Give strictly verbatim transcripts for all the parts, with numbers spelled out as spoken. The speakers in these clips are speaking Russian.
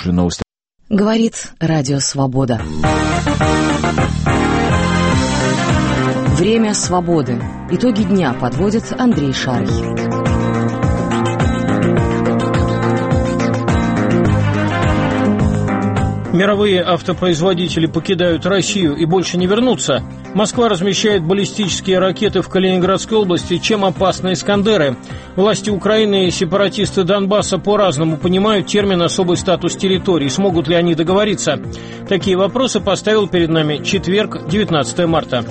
слушали новости. Говорит Радио Свобода. Время свободы. Итоги дня подводит Андрей Шарий. Мировые автопроизводители покидают Россию и больше не вернутся. Москва размещает баллистические ракеты в Калининградской области. Чем опасны «Искандеры»? Власти Украины и сепаратисты Донбасса по-разному понимают термин «особый статус территории». Смогут ли они договориться? Такие вопросы поставил перед нами четверг, девятнадцатое марта.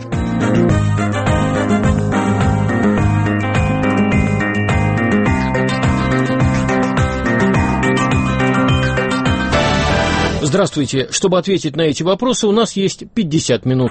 Здравствуйте. Чтобы ответить на эти вопросы, у нас есть пятьдесят минут.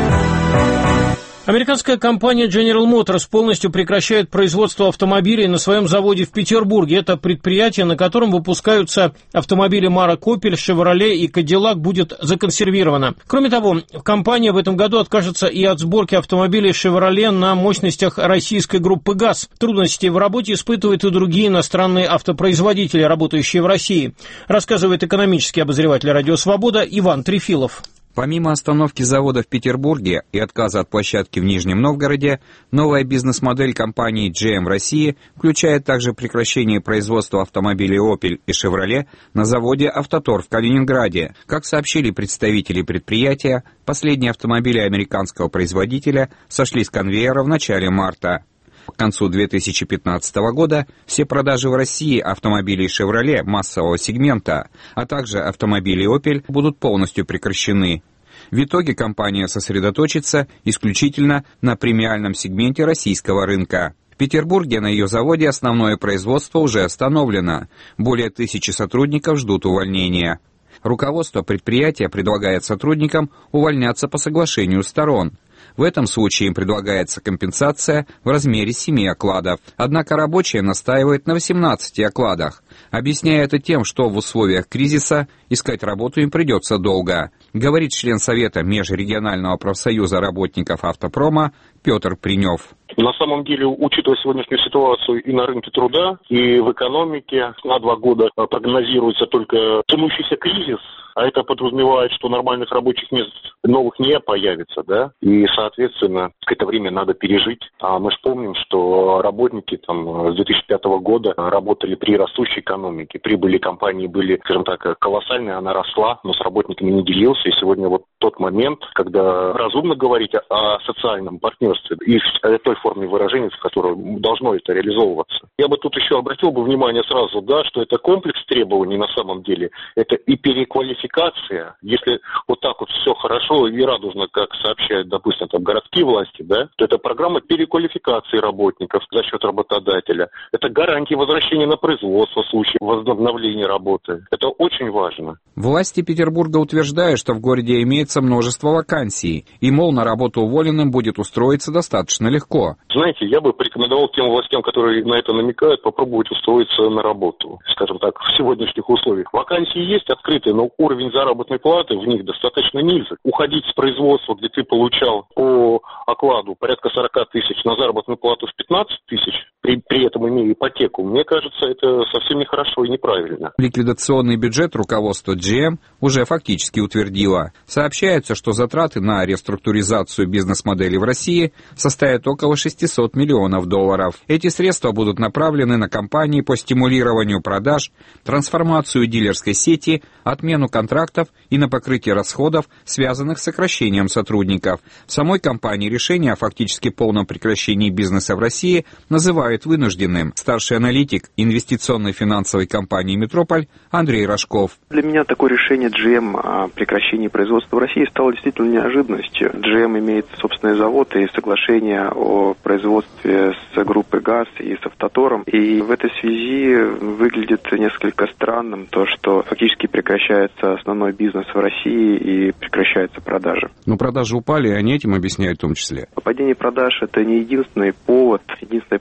Американская компания General Motors полностью прекращает производство автомобилей на своем заводе в Петербурге. Это предприятие, на котором выпускаются автомобили марок Opel, Chevrolet и Cadillac, будет законсервировано. Кроме того, компания в этом году откажется и от сборки автомобилей Chevrolet на мощностях российской группы ГАЗ. Трудности в работе испытывают и другие иностранные автопроизводители, работающие в России, рассказывает экономический обозреватель «Радио Свобода» Иван Трефилов. Помимо остановки завода в Петербурге и отказа от площадки в Нижнем Новгороде, новая бизнес-модель компании джи эм России включает также прекращение производства автомобилей Opel и Chevrolet на заводе «Автотор» в Калининграде. Как сообщили представители предприятия, последние автомобили американского производителя сошли с конвейера в начале марта. К концу две тысячи пятнадцатого года все продажи в России автомобилей Chevrolet массового сегмента, а также автомобилей Opel будут полностью прекращены. В итоге компания сосредоточится исключительно на премиальном сегменте российского рынка. В Петербурге на ее заводе основное производство уже остановлено. Более тысячи сотрудников ждут увольнения. Руководство предприятия предлагает сотрудникам увольняться по соглашению сторон. В этом случае им предлагается компенсация в размере семи окладов. Однако рабочие настаивают на восемнадцати окладах, объясняя это тем, что в условиях кризиса искать работу им придется долго, говорит член Совета Межрегионального профсоюза работников автопрома Петр Принев. На самом деле, учитывая сегодняшнюю ситуацию и на рынке труда, и в экономике, на два года прогнозируется только тянущийся кризис, а это подразумевает, что нормальных рабочих мест новых не появится, да, и, соответственно, это время надо пережить. А мы же помним, что работники там с две тысячи пятого года работали при растущей экономике, прибыли компании были, скажем так, колоссальные, она росла, но с работниками не делился, и сегодня вот тот момент, когда разумно говорить о социальном партнерстве и о той форме выражения, в которой должно это реализовываться. Я бы тут еще обратил бы внимание сразу, да, что это комплекс требований на самом деле, это и переквалификация. Если вот так вот все хорошо и радужно, как сообщают, допустим, там городские власти, да, то это программа переквалификации работников за счет работодателя. Это гарантии возвращения на производство в случае возобновления работы. Это очень важно. Власти Петербурга утверждают, что в городе имеется множество вакансий, и, мол, на работу уволенным будет устроиться достаточно легко. Знаете, я бы порекомендовал тем властям, которые на это намекают, попробовать устроиться на работу, скажем так, в сегодняшних условиях. Вакансии есть открытые, но уровень заработной платы в них достаточно низок. Уходить с производства, где ты получал по окладу порядка сорок тысяч, на заработную плату в пятнадцать тысяч, при, при этом имея ипотеку, мне кажется, это совсем нехорошо и неправильно. Ликвидационный бюджет руководства джи эм уже фактически утвердило. Сообщается, что затраты на реструктуризацию бизнес-модели в России составят около шестисот миллионов долларов. Эти средства будут направлены на кампании по стимулированию продаж, трансформацию дилерской сети, отмену контрактов и на покрытие расходов, связанных с сокращением сотрудников. В самой компании решение о фактически полном прекращении бизнеса в России называют вынужденным. Старший аналитик инвестиционной финансовой компании «Метрополь» Андрей Рожков. Для меня такое решение джи эм о прекращении производства в России стало действительно неожиданностью. джи эм имеет собственный завод и соглашение о производстве с группой ГАЗ и с «Автотором». И в этой связи выглядит несколько странным то, что фактически прекращается основной бизнес в России и прекращаются продажи. Но продажи упали, и они этим объясняют в том числе. Падение продаж – это не единственный повод, единственная причина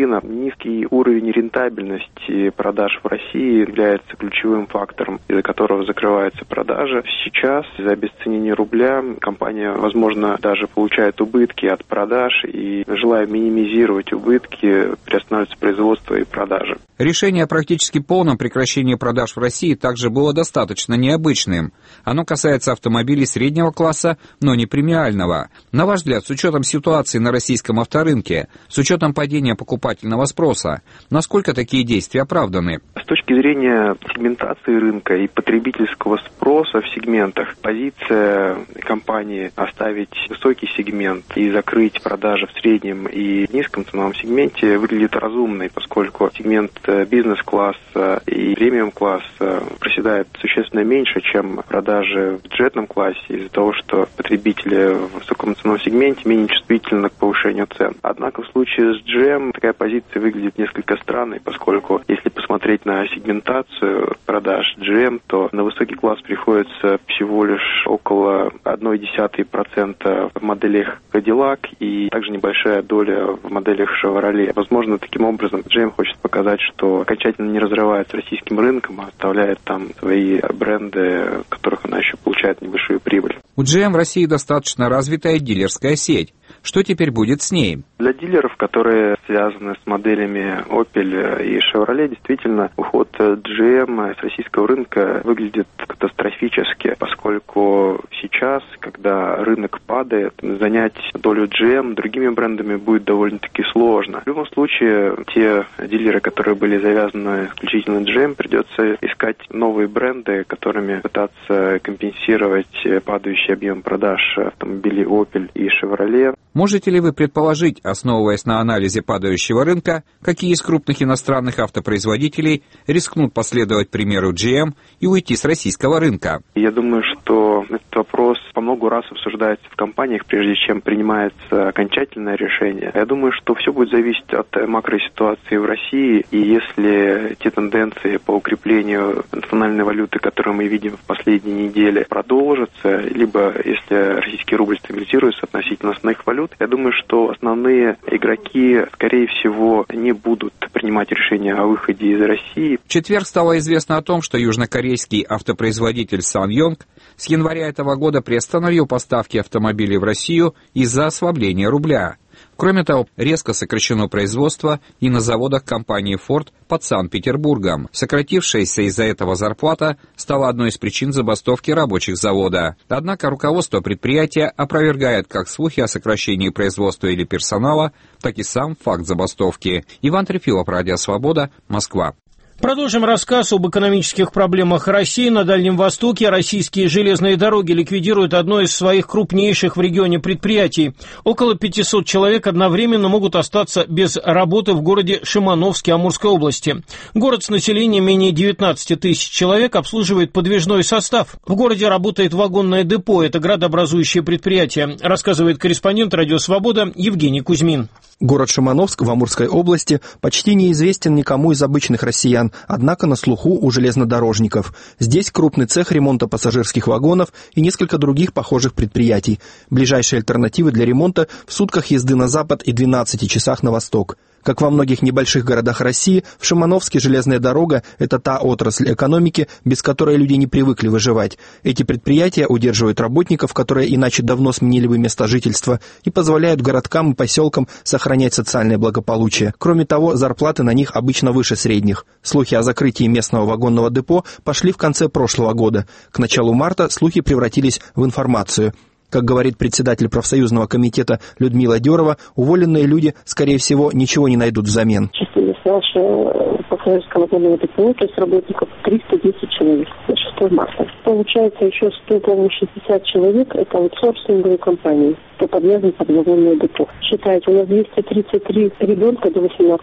причина. Низкий уровень рентабельности продаж в России является ключевым фактором, из-за которого закрываются продажи. Сейчас из-за обесценения рубля компания, возможно, даже получает убытки от продаж, и, желая минимизировать убытки, приостанавливается производство и продажи. Решение о практически полном прекращении продаж в России также было достаточно необычным. Оно касается автомобилей среднего класса, но не премиального. На ваш взгляд, с учетом ситуации на российском авторынке, с учетом падения покупательного спроса, насколько такие действия оправданы? С точки зрения сегментации рынка и потребительского спроса в сегментах, позиция компании оставить высокий сегмент и закрыть продажи в среднем и низком ценовом сегменте выглядит разумной, поскольку сегмент бизнес-класса и премиум-класса проседает существенно меньше, чем продажи в бюджетном классе, из-за того, что потребители в высоком ценовом сегменте менее чувствительны к повышению цен. Однако в случае с джи эм такая позиция выглядит несколько странной, поскольку если посмотреть на сегментацию продаж джи эм, то на высокий класс приходится всего лишь около ноль целых одна десятая процента в моделях Cadillac и также небольшая доля в моделях Chevrolet. Возможно, таким образом джи эм хочет показать, что окончательно не разрывает с российским рынком, а оставляет там свои бренды, в которых она еще получает небольшую прибыль. У джи эм в России достаточно развитая дилерская сеть. Что теперь будет с ней? Для дилеров, которые связаны с моделями Opel и Chevrolet, действительно, уход джи эм с российского рынка выглядит катастрофически, поскольку сейчас, когда рынок падает, занять долю джи эм другими брендами будет довольно-таки сложно. В любом случае, те дилеры, которые были завязаны исключительно джи эм, придется искать новые бренды, которыми пытаться компенсировать падающий объем продаж автомобилей Opel и Chevrolet. Можете ли вы предположить, основываясь на анализе падающего рынка, какие из крупных иностранных автопроизводителей рискнут последовать примеру джи эм и уйти с российского рынка? Я думаю, что этот вопрос по много раз обсуждается в компаниях, прежде чем принимается окончательное решение. Я думаю, что все будет зависеть от макроситуации в России, и если те тенденции по укреплению национальной валюты, которые мы видим в последние недели, продолжатся, либо если российский рубль стабилизируется относительно основных валют, я думаю, что основные игроки, скорее всего, не будут принимать решения о выходе из России. В четверг стало известно о том, что южнокорейский автопроизводитель SsangYong с января этого года приостановил поставки автомобилей в Россию из-за ослабления рубля. Кроме того, резко сокращено производство и на заводах компании Ford под Санкт-Петербургом. Сократившаяся из-за этого зарплата стала одной из причин забастовки рабочих завода. Однако руководство предприятия опровергает как слухи о сокращении производства или персонала, так и сам факт забастовки. Иван Трефилов, Радио Свобода, Москва. Продолжим рассказ об экономических проблемах России. На Дальнем Востоке российские железные дороги ликвидируют одно из своих крупнейших в регионе предприятий. Около пятисот человек одновременно могут остаться без работы в городе Шимановске Амурской области. Город с населением менее девятнадцати тысяч человек обслуживает подвижной состав. В городе работает вагонное депо. Это градообразующее предприятие, рассказывает корреспондент «Радио Свобода» Евгений Кузьмин. Город Шимановск в Амурской области почти неизвестен никому из обычных россиян, однако на слуху у железнодорожников. Здесь крупный цех ремонта пассажирских вагонов и несколько других похожих предприятий. Ближайшие альтернативы для ремонта в сутках езды на запад и двенадцати часах на восток. Как во многих небольших городах России, в Шимановске железная дорога – это та отрасль экономики, без которой люди не привыкли выживать. Эти предприятия удерживают работников, которые иначе давно сменили бы место жительства, и позволяют городкам и поселкам сохранять социальное благополучие. Кроме того, зарплаты на них обычно выше средних. Слухи о закрытии местного вагонного депо пошли в конце прошлого года. К началу марта слухи превратились в информацию. Как говорит председатель профсоюзного комитета Людмила Дерова, уволенные люди, скорее всего, ничего не найдут взамен. Числились нашего профсоюзского вагонного депо, то есть работников триста десять человек на шестого марта. Получается еще сто шестьдесят человек, это аутсорсинговые компании, кто подвязан под вагонное депо. Считайте, у нас двести тридцать три ребенка до восемнадцати лет.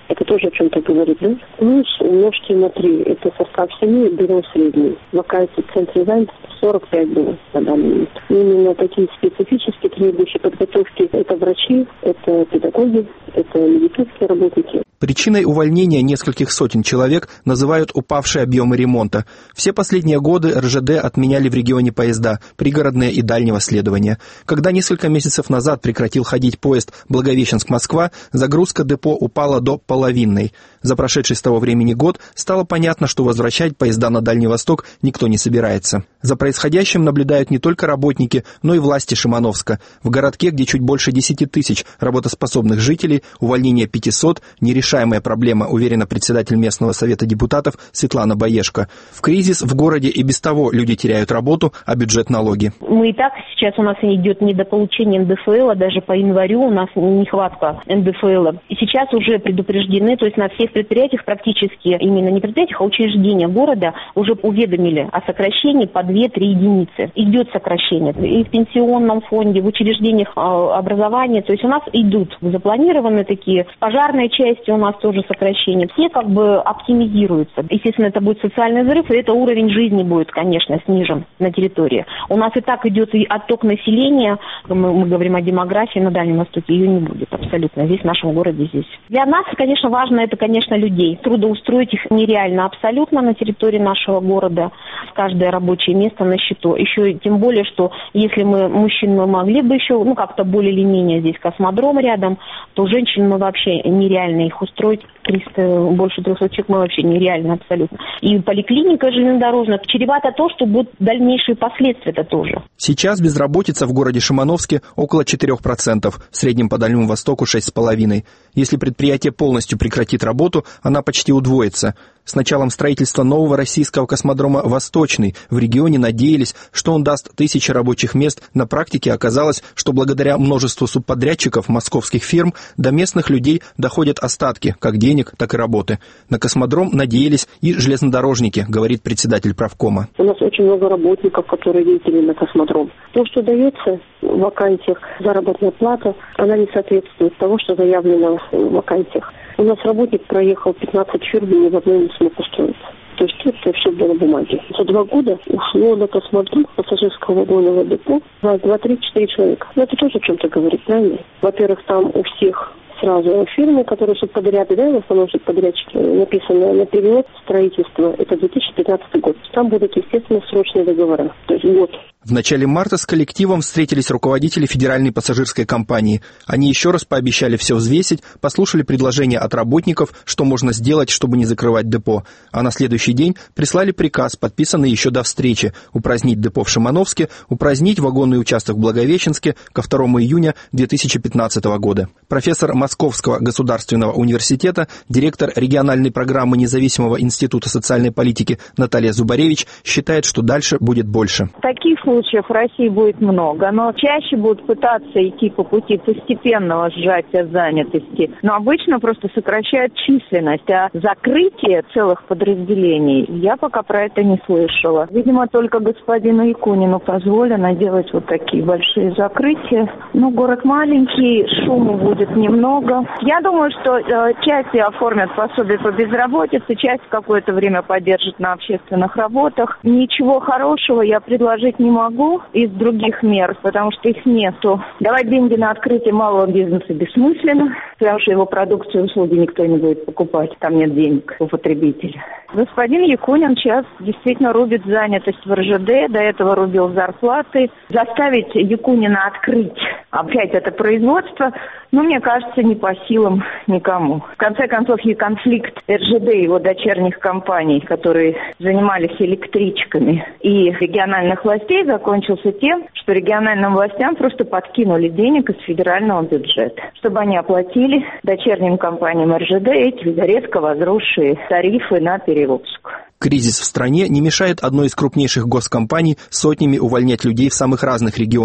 Это тоже о чем-то говорит, да? Плюс умножьте на три. Это состав семьи, берем средний. Вакансий в центре занятости сорок пять было на данный момент. Именно такие специфические требующие подготовки. Это врачи, это педагоги, это медицинские работники. Причиной увольнения нескольких сотен человек называют упавшие объемы ремонта. Все последние годы эр жэ дэ отменяли в регионе поезда, пригородные и дальнего следования. Когда несколько месяцев назад прекратил ходить поезд Благовещенск-Москва, загрузка депо упала до половинной. За прошедший с того времени год стало понятно, что возвращать поезда на Дальний Восток никто не собирается. За происходящим наблюдают не только работники, но и власти Шимановска. В городке, где чуть больше десяти тысяч работоспособных жителей, увольнение пятисот – нерешаемая проблема, уверена председатель местного совета депутатов Светлана Баешко. В кризис в городе и без того люди теряют работу, а бюджет налоги. Мы и так сейчас у нас идет недополучение эн дэ эф эла, даже по январю у нас нехватка эн дэ эф эла. И сейчас уже предупреждены, то есть на всех предприятиях практически, именно не предприятиях, а учреждения города уже уведомили о сокращении по две-три единицы. Идет сокращение и в пенсионном фонде, в учреждениях образования, то есть у нас идут запланированы такие, пожарной части у нас тоже сокращение. Все как бы оптимизируются. Естественно, это будет социальный взрыв, и это уровень жизни будет, конечно, снижен на территории. У нас и так идет и отток населения, мы, мы говорим о демографии на Дальнем Востоке, ее не будет абсолютно здесь, в нашем городе здесь. Для нас, конечно, важно это, конечно, людей. Трудоустроить их нереально абсолютно на территории нашего города. Каждое рабочее место на счету. Еще тем более, что если мы, мужчин, мы могли бы еще, ну, как-то более или менее здесь космодром рядом, то женщин мы вообще нереально их устроить. триста, больше трехсот человек мы вообще нереально абсолютно. И поликлиника железнодорожная. Чревато то, что будут дальнейшие последствия это тоже. Сейчас безработица в городе Шимановске около четырех процентов, в среднем по Дальнему Востоку шесть целых пять десятых. Если предприятие полностью прекратит работу, она почти удвоится. С началом строительства нового российского космодрома «Восточный» в регионе надеялись, что он даст тысячи рабочих мест. На практике оказалось, что благодаря множеству субподрядчиков московских фирм до местных людей доходят остатки, как денег, так и работы. На космодром надеялись и железнодорожники, говорит председатель правкома. У нас очень много работников, которые ездили на космодром. То, что дается в вакансиях, заработная плата, она не соответствует тому, что заявлено в вакансиях. У нас работник проехал пятнадцать фирм, ни в одной не смог устроиться. То есть это все было на бумаге. За два года ушло на космодром пассажирского вагонного депо два-три-четыре человека. Но это тоже о чем-то говорит, правильно? Во-первых, там у всех сразу фирмы, которые субподряды, да, в основном субподрядчики, написано на период строительства, это две тысячи пятнадцатый год. Там будут, естественно, срочные договора, то есть год. В начале марта с коллективом встретились руководители федеральной пассажирской компании. Они еще раз пообещали все взвесить, послушали предложения от работников, что можно сделать, чтобы не закрывать депо. А на следующий день прислали приказ, подписанный еще до встречи, упразднить депо в Шимановске, упразднить вагонный участок в Благовещенске ко второму июня две тысячи пятнадцатого года. Профессор Московского государственного университета, директор региональной программы Независимого института социальной политики Наталья Зубаревич считает, что дальше будет больше. Таких случаев в России будет много, но чаще будут пытаться идти по пути постепенного сжатия занятости. Но обычно просто сокращают численность, а закрытие целых подразделений я пока про это не слышала. Видимо, только господину Якунину позволено делать вот такие большие закрытия. Ну, город маленький, шума будет немного. Я думаю, что э, часть оформят пособие по безработице, часть какое-то время поддержат на общественных работах. Ничего хорошего я предложить не могу из других мер, потому что их нету. Давать деньги на открытие малого бизнеса бессмысленно, потому что его продукцию и услуги никто не будет покупать, там нет денег у потребителя. Господин Якунин сейчас действительно рубит занятость в эр жэ дэ, до этого рубил зарплаты. Заставить Якунина открыть опять это производство, ну, мне кажется, не по силам никому. В конце концов, и конфликт эр жэ дэ и его дочерних компаний, которые занимались электричками, и региональных властей закончился тем, что региональным властям просто подкинули денег из федерального бюджета, чтобы они оплатили дочерним компаниям эр жэ дэ эти резко возросшие тарифы на перевозку. Кризис в стране не мешает одной из крупнейших госкомпаний сотнями увольнять людей в самых разных регионах.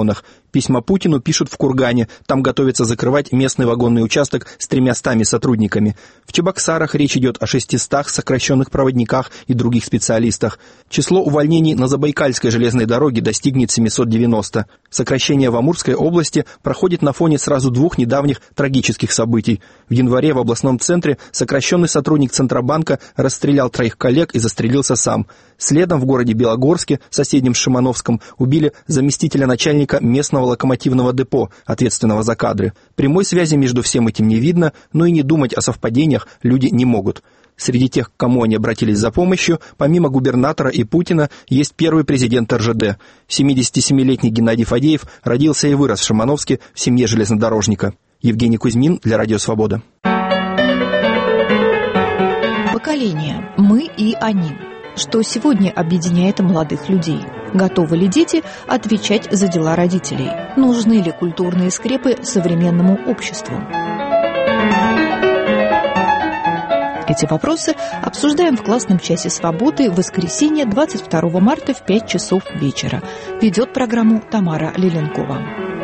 Письма Путину пишут в Кургане, там готовятся закрывать местный вагонный участок с тремястами сотрудниками. В Чебоксарах речь идет о шестистах сокращенных проводниках и других специалистах. Число увольнений на Забайкальской железной дороге достигнет семьсот девяносто. Сокращение в Амурской области проходит на фоне сразу двух недавних трагических событий. В январе в областном центре сокращенный сотрудник Центробанка расстрелял троих коллег и застрелился сам. Следом в городе Белогорске, соседнем с Шимановском, убили заместителя начальника местного локомотивного депо, ответственного за кадры. Прямой связи между всем этим не видно, но и не думать о совпадениях люди не могут. Среди тех, к кому они обратились за помощью, помимо губернатора и Путина, есть первый президент эр жэ дэ. семидесятисемилетний Геннадий Фадеев родился и вырос в Шимановске в семье железнодорожника. Евгений Кузьмин для Радио Свобода. Поколение. Мы и они. Что сегодня объединяет молодых людей? Готовы ли дети отвечать за дела родителей? Нужны ли культурные скрепы современному обществу? Эти вопросы обсуждаем в классном часе свободы в воскресенье двадцать второго марта в пять часов вечера. Ведет программу Тамара Лиленкова.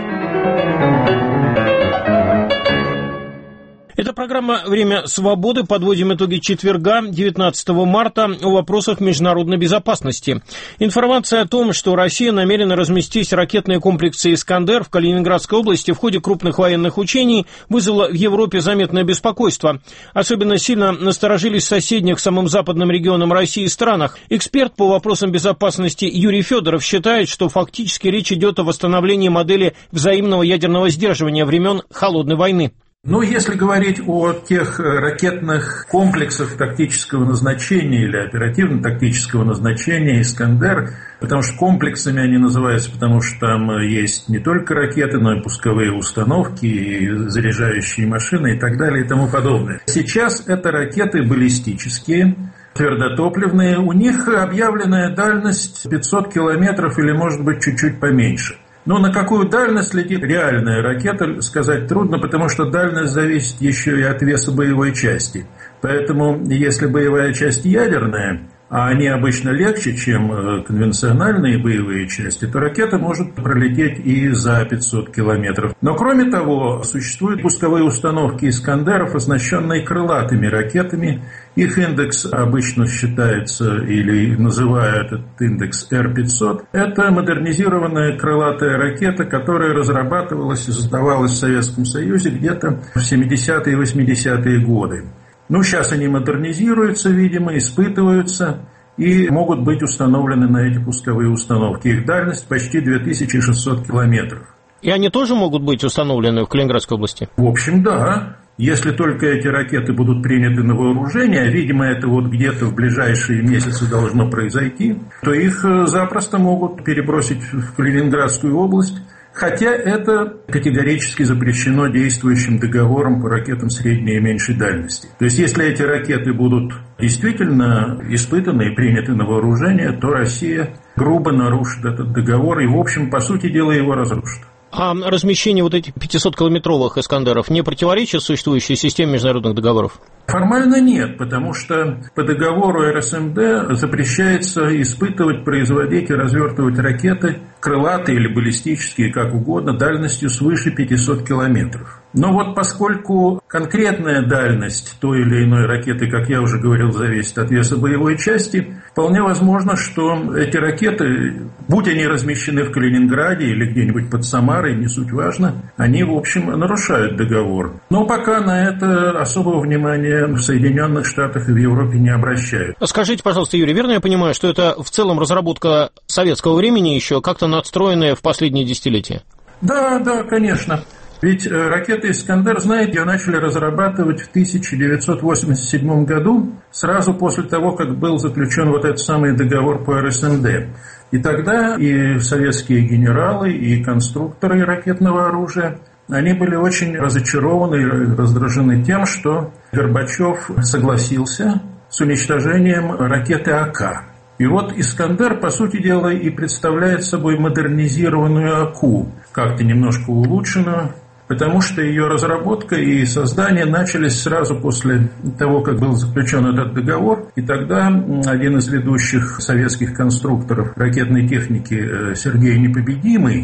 Это программа «Время свободы». Подводим итоги четверга, девятнадцатого марта, о вопросах международной безопасности. Информация о том, что Россия намерена разместить ракетные комплексы «Искандер» в Калининградской области в ходе крупных военных учений, вызвала в Европе заметное беспокойство. Особенно сильно насторожились в соседних самым западным регионам России странах. Эксперт по вопросам безопасности Юрий Федоров считает, что фактически речь идет о восстановлении модели взаимного ядерного сдерживания времен Холодной войны. Ну, если говорить о тех ракетных комплексах тактического назначения или оперативно-тактического назначения «Искандер», потому что комплексами они называются, потому что там есть не только ракеты, но и пусковые установки, и заряжающие машины и так далее и тому подобное. Сейчас это ракеты баллистические, твердотопливные, у них объявленная дальность пятьсот километров или, может быть, чуть-чуть поменьше. Но на какую дальность летит реальная ракета, сказать трудно, потому что дальность зависит еще и от веса боевой части. Поэтому, если боевая часть ядерная, а они обычно легче, чем конвенциональные боевые части, то ракета может пролететь и за пятьсот километров. Но кроме того, существуют пусковые установки «Искандеров», оснащенные крылатыми ракетами. Их индекс обычно считается или называют этот индекс эр пятьсот. Это модернизированная крылатая ракета, которая разрабатывалась и создавалась в Советском Союзе где-то в семидесятые и восьмидесятые годы. Ну, сейчас они модернизируются, видимо, испытываются и могут быть установлены на эти пусковые установки. Их дальность почти две тысячи шестьсот километров. И они тоже могут быть установлены в Калининградской области? В общем, да. Если только эти ракеты будут приняты на вооружение, а, видимо, это вот где-то в ближайшие месяцы должно произойти, то их запросто могут перебросить в Калининградскую область. Хотя это категорически запрещено действующим договором по ракетам средней и меньшей дальности. То есть, если эти ракеты будут действительно испытаны и приняты на вооружение, то Россия грубо нарушит этот договор и, в общем, по сути дела, его разрушит. А размещение вот этих пятисоткилометровых «Искандеров» не противоречит существующей системе международных договоров? Формально нет, потому что по договору эр эс эм дэ запрещается испытывать, производить и развертывать ракеты крылатые или баллистические, как угодно, дальностью свыше пятисот километров. Но вот поскольку конкретная дальность той или иной ракеты, как я уже говорил, зависит от веса боевой части, вполне возможно, что эти ракеты, будь они размещены в Калининграде или где-нибудь под Самарой, не суть важно, они, в общем, нарушают договор. Но пока на это особого внимания в Соединенных Штатах и в Европе не обращают. Скажите, пожалуйста, Юрий, верно я понимаю, что это в целом разработка советского времени еще как-то надстроенная в последние десятилетия? Да, да, конечно. Ведь ракеты «Искандер», знаете, ее начали разрабатывать в тысяча девятьсот восемьдесят седьмом году, сразу после того, как был заключен вот этот самый договор по эр эс эм дэ. И тогда и советские генералы, и конструкторы ракетного оружия, они были очень разочарованы и раздражены тем, что Горбачев согласился с уничтожением ракеты а ка. И вот «Искандер», по сути дела, и представляет собой модернизированную АКУ, как-то немножко улучшенную, потому что ее разработка и создание начались сразу после того, как был заключен этот договор. И тогда один из ведущих советских конструкторов ракетной техники Сергей Непобедимый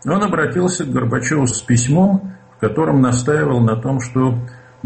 он обратился к Горбачеву с письмом, в котором настаивал на том, что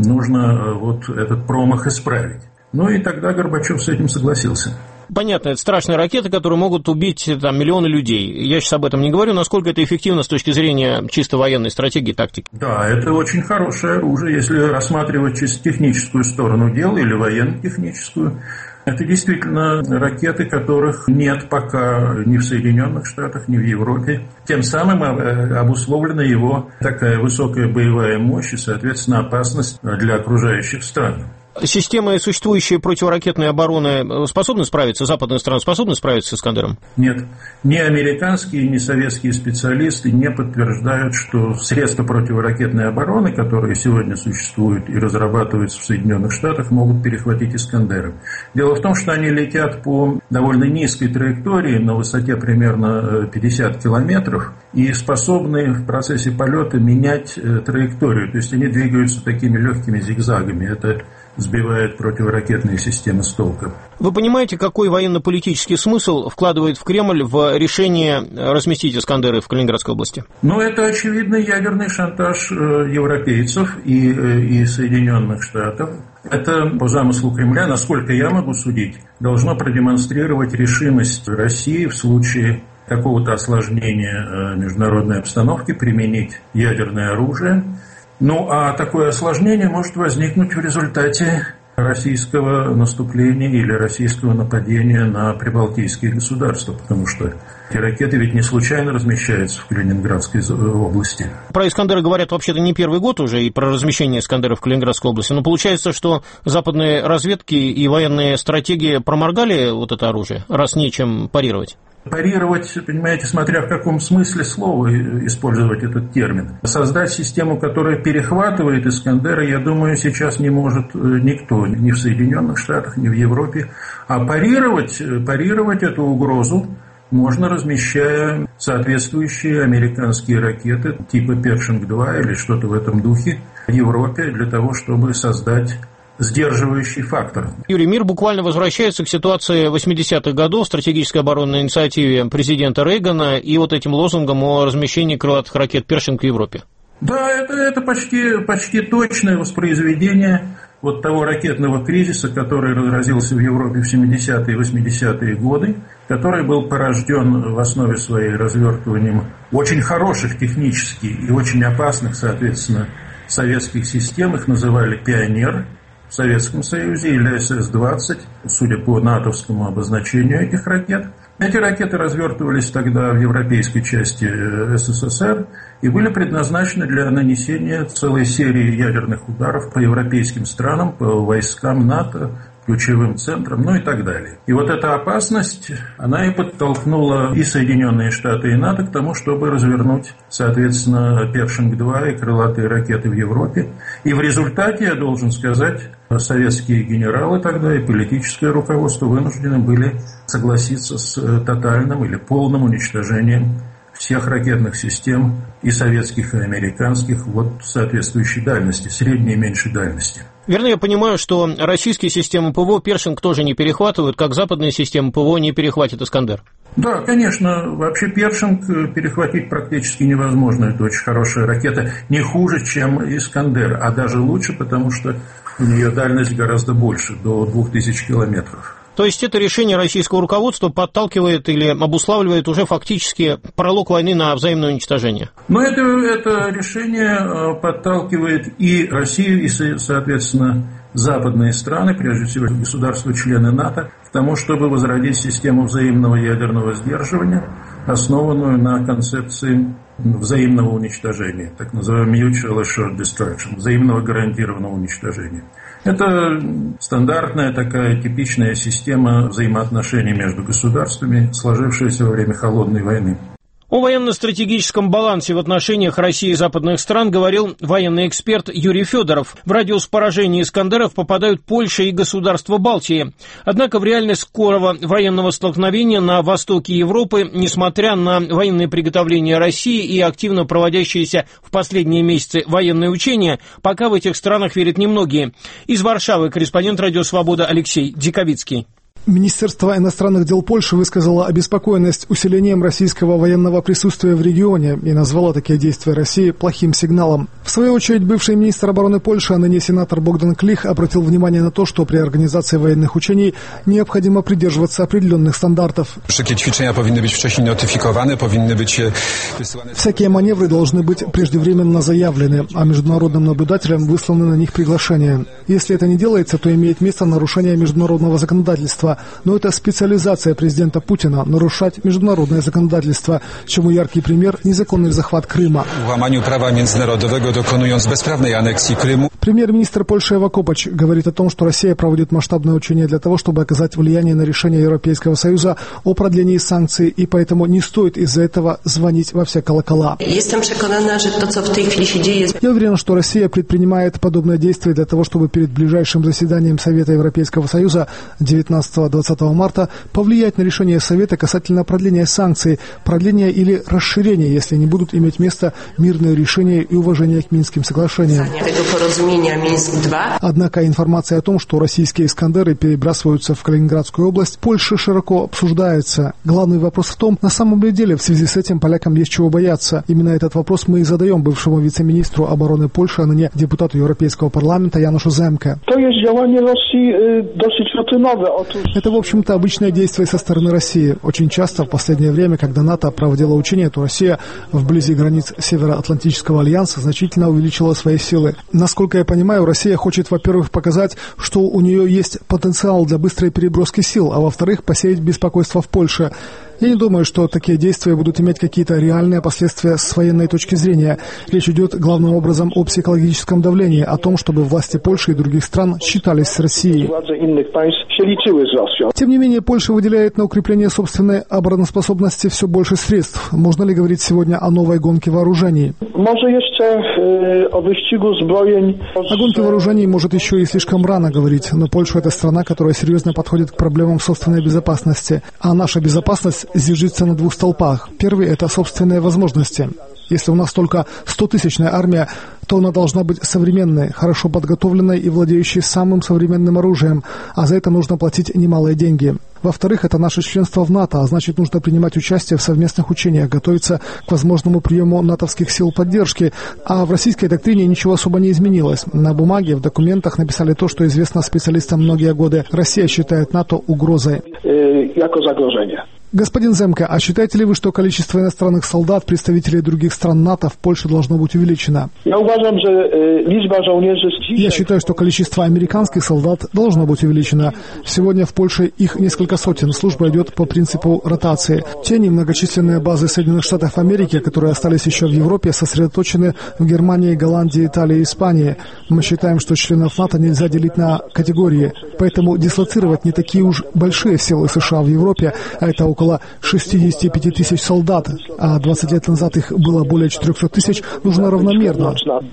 нужно вот этот промах исправить. Ну и тогда Горбачев с этим согласился. Понятно, это страшные ракеты, которые могут убить там миллионы людей. Я сейчас об этом не говорю, насколько это эффективно с точки зрения чисто военной стратегии и тактики. Да, это очень хорошее оружие, если рассматривать чисто техническую сторону дела или военно-техническую. Это действительно ракеты, которых нет пока ни в Соединенных Штатах, ни в Европе. Тем самым обусловлена его такая высокая боевая мощь и, соответственно, опасность для окружающих стран. Системы, существующие противоракетной обороны, способны справиться, западные страны способны справиться с «Искандером»? Нет. Ни американские, ни советские специалисты не подтверждают, что средства противоракетной обороны, которые сегодня существуют и разрабатываются в Соединенных Штатах, могут перехватить «Искандеры». Дело в том, что они летят по довольно низкой траектории, на высоте примерно пятьдесят километров, и способны в процессе полета менять траекторию. То есть они двигаются такими легкими зигзагами. Это сбивает противоракетные системы с толка. Вы понимаете, какой военно-политический смысл вкладывает в Кремль в решение разместить «Искандеры» в Калининградской области? Ну, это очевидный ядерный шантаж европейцев и, и Соединенных Штатов. Это по замыслу Кремля, насколько я могу судить, должно продемонстрировать решимость России в случае какого-то осложнения международной обстановки применить ядерное оружие. Ну, а такое осложнение может возникнуть в результате российского наступления или российского нападения на прибалтийские государства, потому что эти ракеты ведь не случайно размещаются в Калининградской области. Про «Искандеры» говорят вообще-то не первый год уже, и про размещение «Искандеров» в Калининградской области, но получается, что западные разведки и военные стратегии проморгали вот это оружие, раз нечем парировать. Парировать, понимаете, смотря в каком смысле слова использовать этот термин. Создать систему, которая перехватывает «Искандеры», я думаю, сейчас не может никто, ни в Соединенных Штатах, ни в Европе. А парировать, парировать эту угрозу можно, размещая соответствующие американские ракеты типа «Першинг два» или что-то в этом духе в Европе для того, чтобы создать сдерживающий фактор. Юрий, мир буквально возвращается к ситуации восьмидесятых годов, стратегической оборонной инициативе президента Рейгана и вот этим лозунгом о размещении крылатых ракет «Першинг» в Европе. Да, это, это почти, почти точное воспроизведение вот того ракетного кризиса, который разразился в Европе в семидесятые и восьмидесятые годы, который был порожден в основе своей развертыванием очень хороших технически и очень опасных, соответственно, советских систем. Их называли «Пионер» в Советском Союзе или эс эс двадцать, судя по натовскому обозначению этих ракет. Эти ракеты развертывались тогда в европейской части эс эс эс эр и были предназначены для нанесения целой серии ядерных ударов по европейским странам, по войскам НАТО, ключевым центрам, ну и так далее. И вот эта опасность, она и подтолкнула и Соединенные Штаты, и НАТО к тому, чтобы развернуть, соответственно, «Першинг два» и крылатые ракеты в Европе. И в результате, я должен сказать, советские генералы тогда и политическое руководство вынуждены были согласиться с тотальным или полным уничтожением всех ракетных систем и советских, и американских вот соответствующей дальности, средней и меньшей дальности. Верно, я понимаю, что российские системы ПВО «Першинг» тоже не перехватывают, как западные системы ПВО не перехватит «Искандер». Да, конечно. Вообще «Першинг» перехватить практически невозможно. Это очень хорошая ракета. Не хуже, чем «Искандер», а даже лучше, потому что у нее дальность гораздо больше, до двух тысяч километров. То есть это решение российского руководства подталкивает или обуславливает уже фактически пролог войны на взаимное уничтожение? Но это, это решение подталкивает и Россию, и, соответственно, западные страны, прежде всего государства-члены НАТО, к тому, чтобы возродить систему взаимного ядерного сдерживания, основанную на концепции взаимного уничтожения, так называемый mutual assured destruction, взаимного гарантированного уничтожения. Это стандартная такая типичная система взаимоотношений между государствами, сложившаяся во время Холодной войны. О военно-стратегическом балансе в отношениях России и западных стран говорил военный эксперт Юрий Федоров. В радиус поражения «Искандеров» попадают Польша и государства Балтии. Однако в реальность скорого военного столкновения на востоке Европы, несмотря на военные приготовления России и активно проводящиеся в последние месяцы военные учения, пока в этих странах верят немногие. Из Варшавы корреспондент «Радио Свобода» Алексей Диковицкий. Министерство иностранных дел Польши высказало обеспокоенность усилением российского военного присутствия в регионе и назвало такие действия России плохим сигналом. В свою очередь, бывший министр обороны Польши, а ныне сенатор Богдан Клих, обратил внимание на то, что при организации военных учений необходимо придерживаться определенных стандартов. Всякие маневры должны быть преждевременно заявлены, а международным наблюдателям высланы на них приглашения. Если это не делается, то имеет место нарушение международного законодательства. Но это специализация президента Путина – нарушать международное законодательство, чему яркий пример – незаконный захват Крыма. Премьер-министр Польши Эва Копач говорит о том, что Россия проводит масштабное учение для того, чтобы оказать влияние на решение Европейского Союза о продлении санкций, и поэтому не стоит из-за этого звонить во все колокола. Я уверен, что Россия предпринимает подобные действия для того, чтобы перед ближайшим заседанием Совета Европейского Союза девятнадцатого-двадцатого марта повлиять на решение Совета касательно продления санкций, продления или расширения, если не будут иметь место мирные решения и уважение к Минским соглашениям. Однако информация о том, что российские «Искандеры» перебрасываются в Калининградскую область, в Польше широко обсуждается. Главный вопрос в том, на самом ли деле в связи с этим полякам есть чего бояться. Именно этот вопрос мы и задаем бывшему вице-министру обороны Польши, а ныне депутату Европейского парламента Янушу Земке. Это, в общем-то, обычное действие со стороны России. Очень часто в последнее время, когда НАТО проводило учения, то Россия вблизи границ Североатлантического альянса значительно увеличила свои силы. Насколько я понимаю, Россия хочет, во-первых, показать, что у нее есть потенциал для быстрой переброски сил, а во-вторых, посеять беспокойство в Польше. Я не думаю, что такие действия будут иметь какие-то реальные последствия с военной точки зрения. Речь идет главным образом о психологическом давлении, о том, чтобы власти Польши и других стран считались с Россией. Тем не менее, Польша выделяет на укрепление собственной обороноспособности все больше средств. Можно ли говорить сегодня о новой гонке вооружений? О гонке вооружений может еще и слишком рано говорить, но Польша – это страна, которая серьезно подходит к проблемам собственной безопасности. А наша безопасность зиждется на двух столпах. Первый – это собственные возможности. Если у нас только стотысячная армия, то она должна быть современной, хорошо подготовленной и владеющей самым современным оружием, а за это нужно платить немалые деньги. Во-вторых, это наше членство в НАТО, а значит, нужно принимать участие в совместных учениях, готовиться к возможному приему натовских сил поддержки. А в российской доктрине ничего особо не изменилось. На бумаге, в документах написали то, что известно специалистам многие годы. Россия считает НАТО угрозой. Господин Земке, а считаете ли вы, что количество иностранных солдат, представителей других стран НАТО в Польше должно быть увеличено? Я считаю, что количество американских солдат должно быть увеличено. Сегодня в Польше их несколько сотен. Служба идет по принципу ротации. Те немногочисленные базы Соединенных Штатов Америки, которые остались еще в Европе, сосредоточены в Германии, Голландии, Италии и Испании. Мы считаем, что членов НАТО нельзя делить на категории. Поэтому дислоцировать не такие уж большие силы США в Европе, а это около около шестьдесят пять тысяч солдат, а двадцать лет назад их было более четыреста тысяч, нужно равномерно.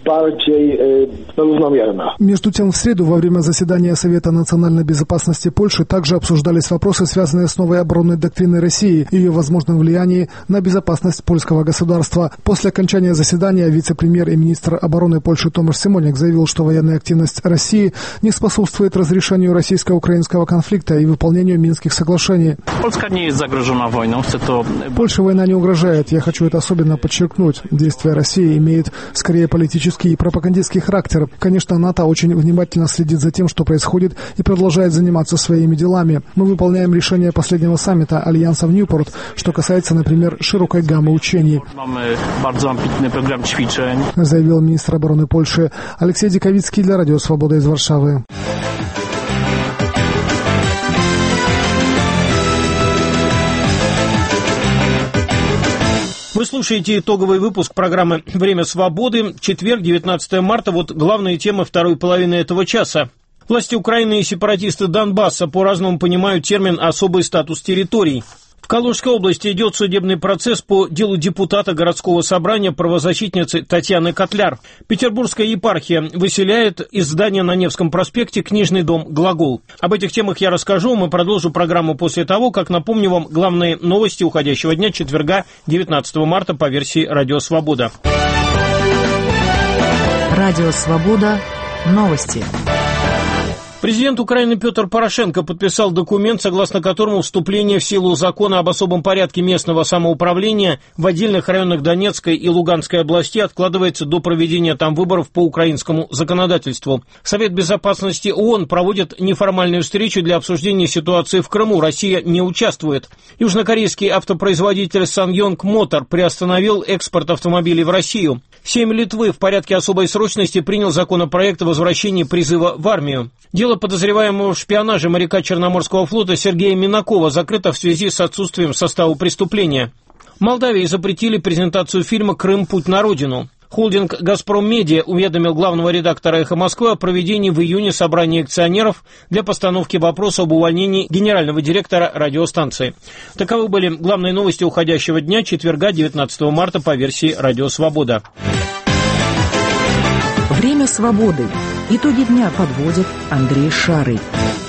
Между тем, в среду во время заседания Совета национальной безопасности Польши также обсуждались вопросы, связанные с новой оборонной доктриной России и ее возможным влиянием на безопасность польского государства. После окончания заседания вице-премьер и министр обороны Польши Томаш Симоняк заявил, что военная активность России не способствует разрешению российско-украинского конфликта и выполнению Минских соглашений. Польша не загружена войной. Польше война не угрожает. Я хочу это особенно подчеркнуть. Действия России имеют скорее политический и пропагандистский характер. Конечно, НАТО очень внимательно следит за тем, что происходит, и продолжает заниматься своими делами. Мы выполняем решение последнего саммита Альянса в Ньюпорт, что касается, например, широкой гаммы учений. Заявил министр обороны Польши. Алексей Диковицкий для Радио Свобода из Варшавы. Вы слушаете итоговый выпуск программы «Время свободы». Четверг, девятнадцатое марта. Вот главные темы второй половины этого часа. Власти Украины и сепаратисты Донбасса по-разному понимают термин «особый статус территорий». В Калужской области идет судебный процесс по делу депутата городского собрания правозащитницы Татьяны Котляр. Петербургская епархия выселяет из здания на Невском проспекте книжный дом «Глагол». Об этих темах я расскажу. Мы продолжим программу после того, как напомню вам главные новости уходящего дня четверга, девятнадцатого марта по версии «Радио Свобода». Радио Свобода. Новости. Президент Украины Петр Порошенко подписал документ, согласно которому вступление в силу закона об особом порядке местного самоуправления в отдельных районах Донецкой и Луганской областей откладывается до проведения там выборов по украинскому законодательству. Совет безопасности ООН проводит неформальную встречу для обсуждения ситуации в Крыму. Россия не участвует. Южнокорейский автопроизводитель Sanyong Motor приостановил экспорт автомобилей в Россию. Сейм Литвы в порядке особой срочности принял законопроект о возвращении призыва в армию. Дело подозреваемого в шпионаже моряка Черноморского флота Сергея Минакова закрыто в связи с отсутствием состава преступления. В Молдавии запретили презентацию фильма «Крым. Путь на родину». Холдинг «Газпром Медиа» уведомил главного редактора «Эхо Москвы» о проведении в июне собрания акционеров для постановки вопроса об увольнении генерального директора радиостанции. Таковы были главные новости уходящего дня, четверга, девятнадцатого марта, по версии «Радио Свобода». Время свободы. Итоги дня подводит Андрей Шарый.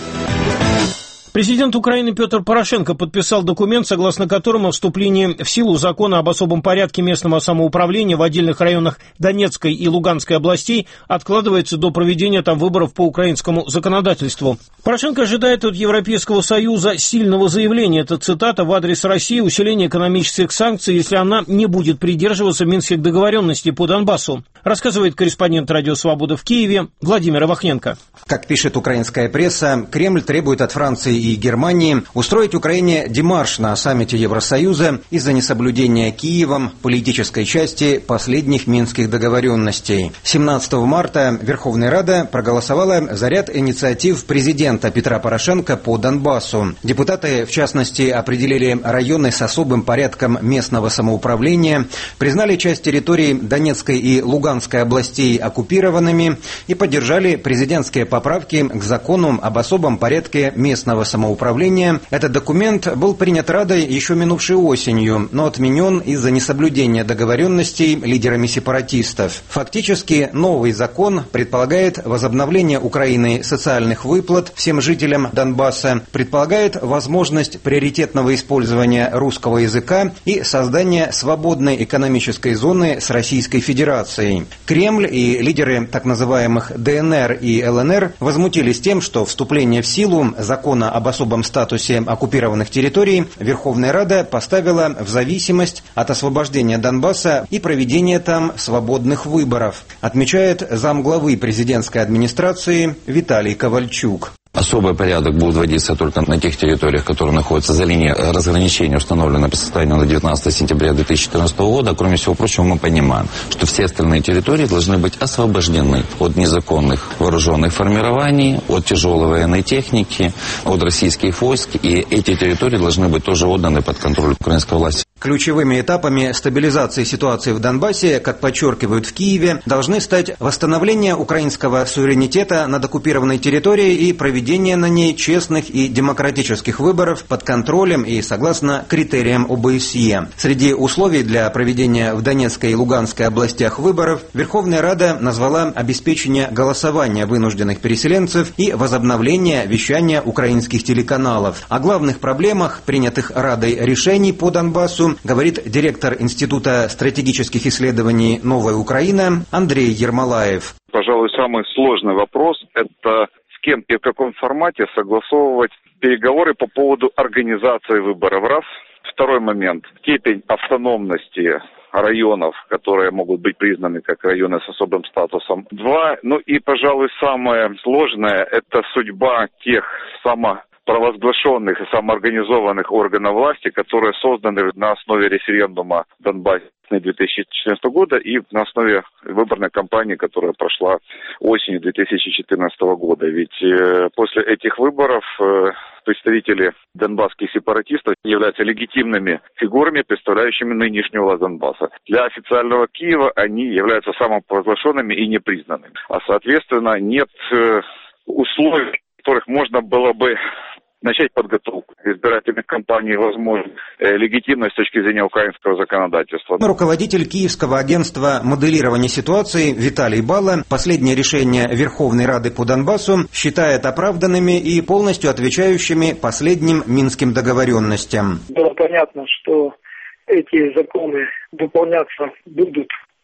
Президент Украины Петр Порошенко подписал документ, согласно которому вступление в силу закона об особом порядке местного самоуправления в отдельных районах Донецкой и Луганской областей откладывается до проведения там выборов по украинскому законодательству. Порошенко ожидает от Европейского Союза сильного заявления, это цитата, в адрес России, усиления экономических санкций, если она не будет придерживаться минских договоренностей по Донбассу, рассказывает корреспондент «Радио Свобода» в Киеве Владимир Ивахненко. Как пишет украинская пресса, Кремль требует от Франции и Германии устроить Украине демарш на саммите Евросоюза из-за несоблюдения Киевом политической части последних минских договоренностей. семнадцатого марта Верховная Рада проголосовала за ряд инициатив президента Петра Порошенко по Донбассу. Депутаты, в частности, определили районы с особым порядком местного самоуправления, признали часть территорий Донецкой и Луганской областей оккупированными и поддержали президентские поправки к закону об особом порядке местного самоуправления. самоуправления. Этот документ был принят Радой еще минувшей осенью, но отменен из-за несоблюдения договоренностей лидерами сепаратистов. Фактически, новый закон предполагает возобновление Украины социальных выплат всем жителям Донбасса, предполагает возможность приоритетного использования русского языка и создание свободной экономической зоны с Российской Федерацией. Кремль и лидеры так называемых ДНР и ЛНР возмутились тем, что вступление в силу закона об особом статусе оккупированных территорий Верховная Рада поставила в зависимость от освобождения Донбасса и проведения там свободных выборов, отмечает замглавы президентской администрации Виталий Ковальчук. Особый порядок будет вводиться только на тех территориях, которые находятся за линией разграничения, установленной по состоянию на девятнадцатое сентября две тысячи четырнадцатого года. Кроме всего прочего, мы понимаем, что все остальные территории должны быть освобождены от незаконных вооруженных формирований, от тяжелой военной техники, от российских войск. И эти территории должны быть тоже отданы под контроль украинской власти. Ключевыми этапами стабилизации ситуации в Донбассе, как подчеркивают в Киеве, должны стать восстановление украинского суверенитета над оккупированной территорией и проведение на ней честных и демократических выборов под контролем и согласно критериям ОБСЕ. Среди условий для проведения в Донецкой и Луганской областях выборов Верховная Рада назвала обеспечение голосования вынужденных переселенцев и возобновление вещания украинских телеканалов. О главных проблемах принятых Радой решений по Донбассу говорит директор Института стратегических исследований «Новая Украина» Андрей Ермолаев. Пожалуй, самый сложный вопрос – это с кем и в каком формате согласовывать переговоры по поводу организации выборов. Раз. Второй момент – степень автономности районов, которые могут быть признаны как районы с особым статусом. Два. Ну и, пожалуй, самое сложное – это судьба тех само провозглашенных и самоорганизованных органов власти, которые созданы на основе референдума в Донбассе две тысячи четырнадцатого года и на основе выборной кампании, которая прошла осенью две тысячи четырнадцатого года. Ведь э, после этих выборов э, представители донбасских сепаратистов являются легитимными фигурами, представляющими нынешнюю власть Донбасса. Для официального Киева они являются самопровозглашенными и непризнанными. А соответственно нет э, условий, в которых можно было бы начать подготовку избирательных кампаний, возможно, э, легитимность с точки зрения украинского законодательства. Руководитель Киевского агентства моделирования ситуации Виталий Бала последнее решение Верховной Рады по Донбассу считает оправданными и полностью отвечающими последним минским договоренностям. Было понятно, что эти законы выполняться будут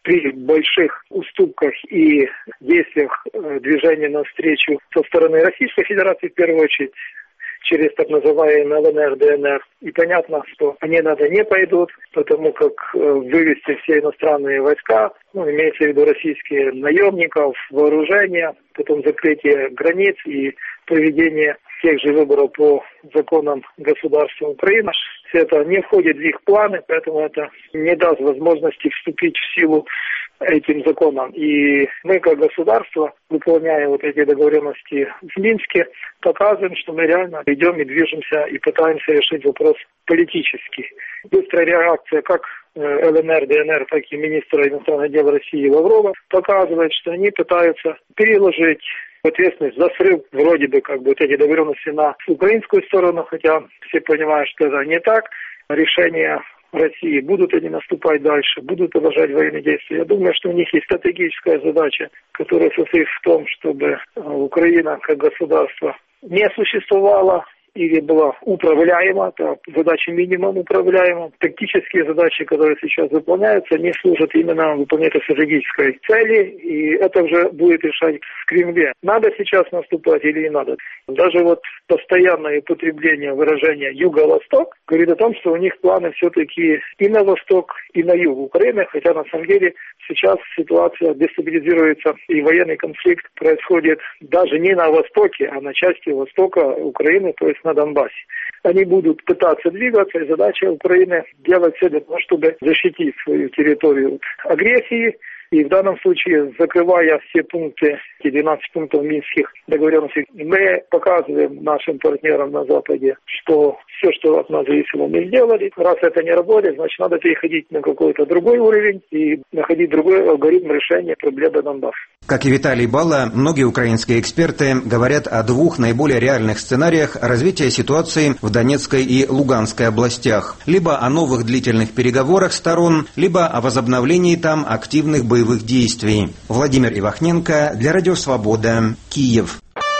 при больших уступках и действиях движения навстречу со стороны Российской Федерации, в первую очередь, через так называемый эл эн эр, дэ эн эр. И понятно, что они на это не пойдут, потому как вывести все иностранные войска, ну, имеется в виду российские наемников, вооружения, потом закрытие границ и проведение тех же выборов по законам государства Украины. Все это не входит в их планы, поэтому это не даст возможности вступить в силу этим законам. И мы, как государство, выполняя вот эти договоренности в Минске, показываем, что мы реально идем и движемся и пытаемся решить вопрос политически. Быстрая реакция как эл эн эр, дэ эн эр, так и министра иностранных дел России Лаврова показывает, что они пытаются переложить ответственность за срыв вроде бы как бы вот эти договоренности на украинскую сторону, хотя все понимают, что это не так. Решения России, будут они наступать дальше, будут продолжать военные действия. Я думаю, что у них есть стратегическая задача, которая состоит в том, чтобы Украина как государство не существовала или была управляема, это задача минимум управляема. Тактические задачи, которые сейчас выполняются, не служат именно выполнению стратегической цели, и это уже будет решать в Кремле. Надо сейчас наступать или не надо. Даже вот постоянное употребление выражения «юго-восток» говорит о том, что у них планы все-таки и на восток, и на юг Украины, хотя на самом деле сейчас ситуация дестабилизируется, и военный конфликт происходит даже не на востоке, а на части востока Украины, то есть на Донбассе. Они будут пытаться двигаться, и задача Украины делать все для того, чтобы защитить свою территорию от агрессии. И в данном случае, закрывая все пункты, эти двенадцать пунктов минских договоренностей, мы показываем нашим партнерам на Западе, что все, что от нас зависело, мы сделали. Раз это не работает, значит, надо переходить на какой-то другой уровень и находить другой алгоритм решения проблемы Донбасса. Как и Виталий Балла, многие украинские эксперты говорят о двух наиболее реальных сценариях развития ситуации в Донецкой и Луганской областях. Либо о новых длительных переговорах сторон, либо о возобновлении там активных боевых действий. Владимир Ивахненко для Радио Свобода, Киев.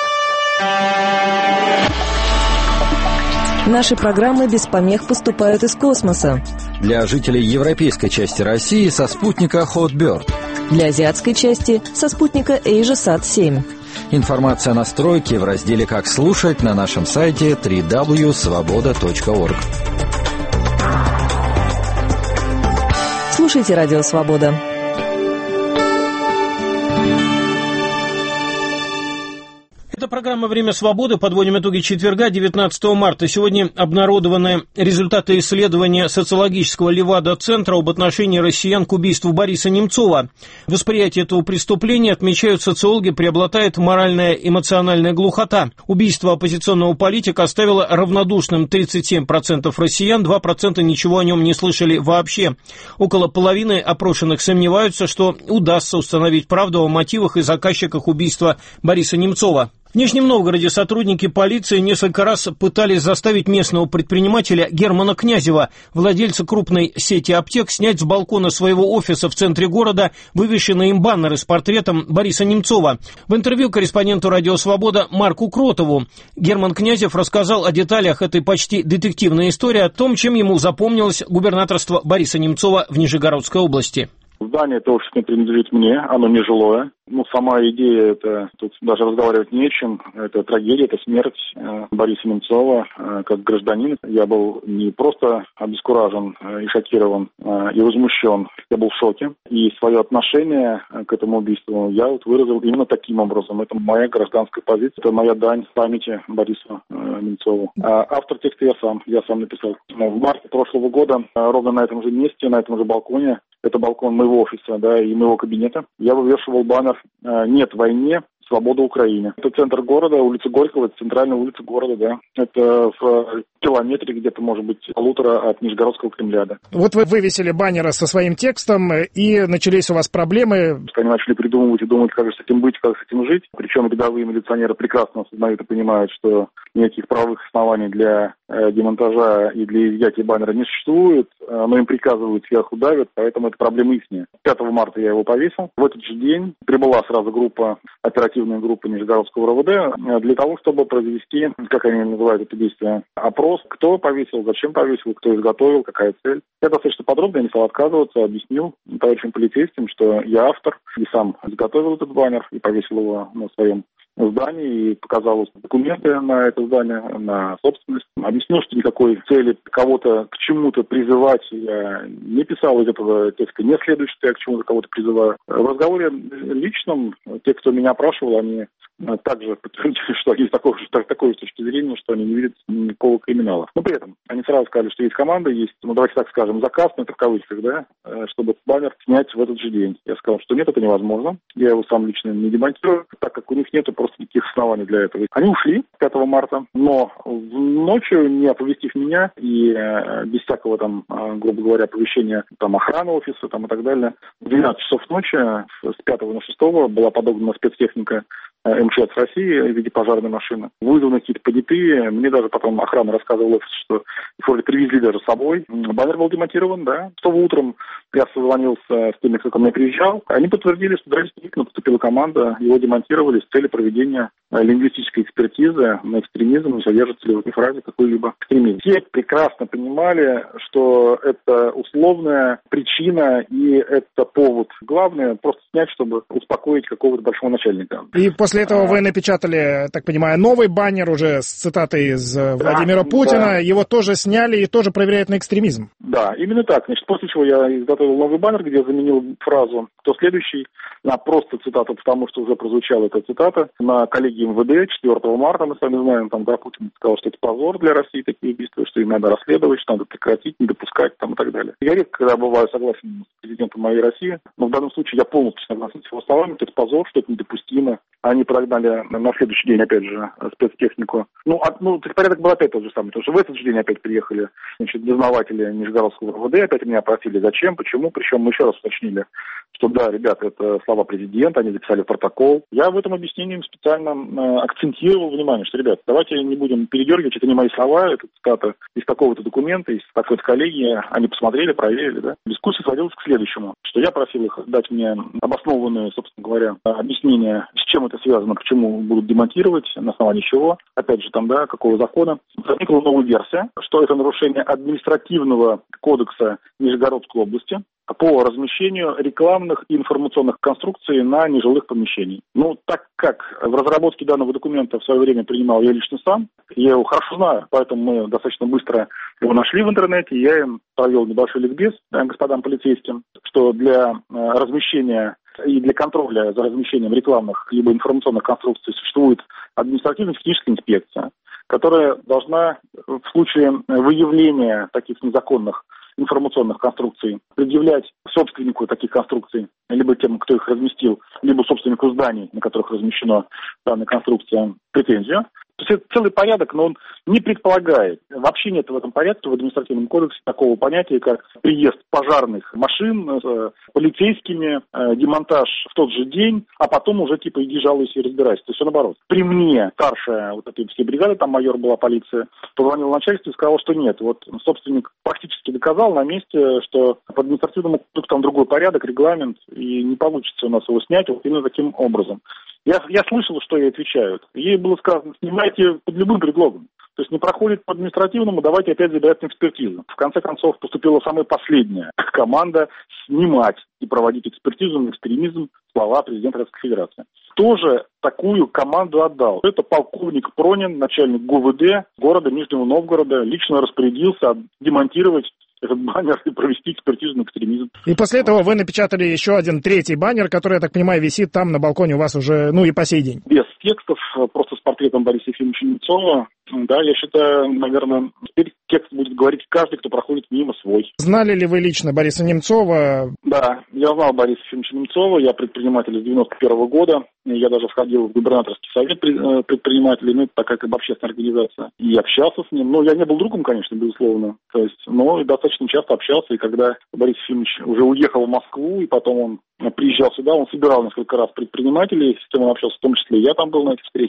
Наши программы без помех поступают из космоса. Для жителей европейской части России со спутника Hotbird. Для азиатской части со спутника AsiaSat семь. Информация о настройке в разделе «Как слушать» на нашем сайте дабл ю дабл ю дабл ю точка свобода точка орг. Слушайте Радио Свобода. Это программа «Время свободы». Подводим итоги четверга, девятнадцатого марта. Сегодня обнародованы результаты исследования социологического Левада-центра об отношении россиян к убийству Бориса Немцова. Восприятие этого преступления, отмечают социологи, преобладает моральная эмоциональная глухота. Убийство оппозиционного политика оставило равнодушным тридцать семь процентов россиян, два процента ничего о нем не слышали вообще. Около половины опрошенных сомневаются, что удастся установить правду о мотивах и заказчиках убийства Бориса Немцова. В Нижнем Новгороде сотрудники полиции несколько раз пытались заставить местного предпринимателя Германа Князева, владельца крупной сети аптек, снять с балкона своего офиса в центре города вывешенные им баннеры с портретом Бориса Немцова. В интервью корреспонденту «Радио Свобода» Марку Кротову Герман Князев рассказал о деталях этой почти детективной истории, о том, чем ему запомнилось губернаторство Бориса Немцова в Нижегородской области. Здание это офис не принадлежит мне, оно не жилое. Ну, сама идея, это тут даже разговаривать не о чем. Это трагедия, это смерть э, Бориса Немцова э, как гражданин. Я был не просто обескуражен э, и шокирован, э, и возмущен. Я был в шоке. И свое отношение э, к этому убийству я вот выразил именно таким образом. Это моя гражданская позиция, это моя дань памяти Бориса э, Немцова. А автор текста я сам, я сам написал. В марте прошлого года, э, ровно на этом же месте, на этом же балконе, это балкон моего офиса, да, и моего кабинета, я вывешивал баннер «Нет войне, свобода Украине». Это центр города, улица Горького, это центральная улица города, да. Это в километре где-то, может быть, полутора от Нижегородского Кремля, да. Вот вы вывесили баннеры со своим текстом, и начались у вас проблемы. Они начали придумывать и думать, как же с этим быть, как с этим жить. Причем рядовые милиционеры прекрасно осознают и понимают, что никаких правовых оснований для э, демонтажа и для изъятия баннера не существует, э, но им приказывают, сверху давят, поэтому это проблема ихняя. пятого марта я его повесил. В этот же день прибыла сразу группа, оперативная группа Нижегородского РОВД э, для того, чтобы произвести, как они называют это действие, опрос, кто повесил, зачем повесил, кто изготовил, какая цель. Я достаточно подробно не стал отказываться, объяснил товарищам полицейским, что я автор и сам изготовил этот баннер и повесил его на своем здании и показал документы на это здание, на собственность. Объяснил, что никакой цели кого-то к чему-то призывать я не писал из этого текста, не следует, что я к чему-то кого-то призываю. В разговоре личном те, кто меня опрашивал, они также подтвердили, что есть такой, такой с точки зрения, что они не видят никакого криминала. Но при этом они сразу сказали, что есть команда, есть, ну давайте так скажем, заказ, ну это в кавычках, да, чтобы баннер снять в этот же день. Я сказал, что нет, это невозможно. Я его сам лично не демонтирую, так как у них нет просто никаких оснований для этого. Они ушли пятого марта, но ночью, не оповестив меня и э, без всякого там, э, грубо говоря, оповещения там, охраны офиса там, и так далее, в двенадцать часов ночи с пятого на шестого была подогнана спецтехника МЧС России в виде пожарной машины. Вызваны какие-то понятые. Мне даже потом охрана рассказывала, что вроде привезли даже с собой. Баннер был демонтирован, да. Что утром я созвонился с теми, кто ко мне приезжал. Они подтвердили, что действительно поступила команда, его демонтировали с целью проведения лингвистической экспертизы на экстремизм, не содержится ли в этой фразе какой-либо экстремизм. Все прекрасно понимали, что это условная причина и это повод. Главное просто снять, чтобы успокоить какого-то большого начальника. И после этого вы напечатали, так понимаю, новый баннер уже с цитатой из Владимира да, Путина. Да. Его тоже сняли и тоже проверяют на экстремизм. Да, именно так. Значит, после чего я изготовил новый баннер, где я заменил фразу «кто следующий» на просто цитату, потому что уже прозвучала эта цитата на коллегии МВД четвёртого марта, мы с вами знаем, там, да, Путин сказал, что это позор для России, такие убийства, что им надо расследовать, что надо прекратить, не допускать, там, и так далее. Я редко, когда бываю согласен с президентом моей России, но в данном случае я полностью согласен с его словами, это позор, что это недопустимо. Они прогнали на следующий день, опять же, спецтехнику. Ну, от, ну порядок был опять тот же самый, потому что в этот же день опять приехали, значит, дознаватели Нижегородского РОВД, опять меня опросили, зачем, почему, причем мы еще раз уточнили, что да, ребята, это слова президента, они записали в протокол. Я в этом объяснении специально э, акцентировал внимание, что, ребят, давайте не будем передергивать, это не мои слова, это цитата из такого-то документа, из такой-то коллегии, они посмотрели, проверили, да. Дискуссия сводилась к следующему, что я просил их дать мне обоснованные, собственно говоря, объяснения, с чем это связано, почему будут демонтировать, на основании чего, опять же, там, да, какого закона. Возникла новая версия, что это нарушение административного кодекса Нижегородской области по размещению рекламных и информационных конструкций на нежилых помещениях. Ну, так как в разработке данного документа в свое время принимал я лично сам, я его хорошо знаю, поэтому мы достаточно быстро его нашли в интернете, я им провел небольшой ликбез господам полицейским, что для размещения и для контроля за размещением рекламных либо информационных конструкций существует административно-техническая инспекция, которая должна в случае выявления таких незаконных информационных конструкций предъявлять собственнику таких конструкций, либо тем, кто их разместил, либо собственнику зданий, на которых размещена данная конструкция, претензию. То есть это целый порядок, но он не предполагает. Вообще нет в этом порядке, в административном кодексе, такого понятия, как приезд пожарных машин с полицейскими, э, демонтаж в тот же день, а потом уже типа иди жалуйся и разбирайся. То есть все наоборот. При мне старшая вот этой всей бригады, там майор была полиция, позвонил начальству и сказал, что нет. Вот собственник практически доказал на месте, что по административному кодексу там другой порядок, регламент, и не получится у нас его снять вот именно таким образом. Я, я слышал, что ей отвечают. Ей было сказано, снимайте под любым предлогом. То есть не проходит по административному, давайте опять забирать на экспертизу. В конце концов, поступила самая последняя команда снимать и проводить экспертизу на экстремизм, слова президента Российской Федерации. Тоже такую команду отдал. Это полковник Пронин, начальник ГУВД города Нижнего Новгорода, лично распорядился демонтировать этот баннер и провести экспертизу на экстремизм. И после этого вы напечатали еще один третий баннер, который, я так понимаю, висит там на балконе у вас уже, ну и по сей день. Без текстов, просто с портретом Бориса Ефимовича Немцова. Да, я считаю, наверное, теперь текст будет говорить каждый, кто проходит мимо свой. Знали ли вы лично Бориса Немцова? Да, я знал Бориса Ефимовича Немцова, я предприниматель с девяносто первого года, я даже входил в губернаторский совет предпринимателей, ну, это такая как бы общественная организация, и общался с ним. Ну, я не был другом, конечно, безусловно, то есть, но достаточно часто общался, и когда Борис Ефимович уже уехал в Москву, и потом он приезжал сюда, он собирал несколько раз предпринимателей, с кем он общался, в том числе я там был на этих встречах. Я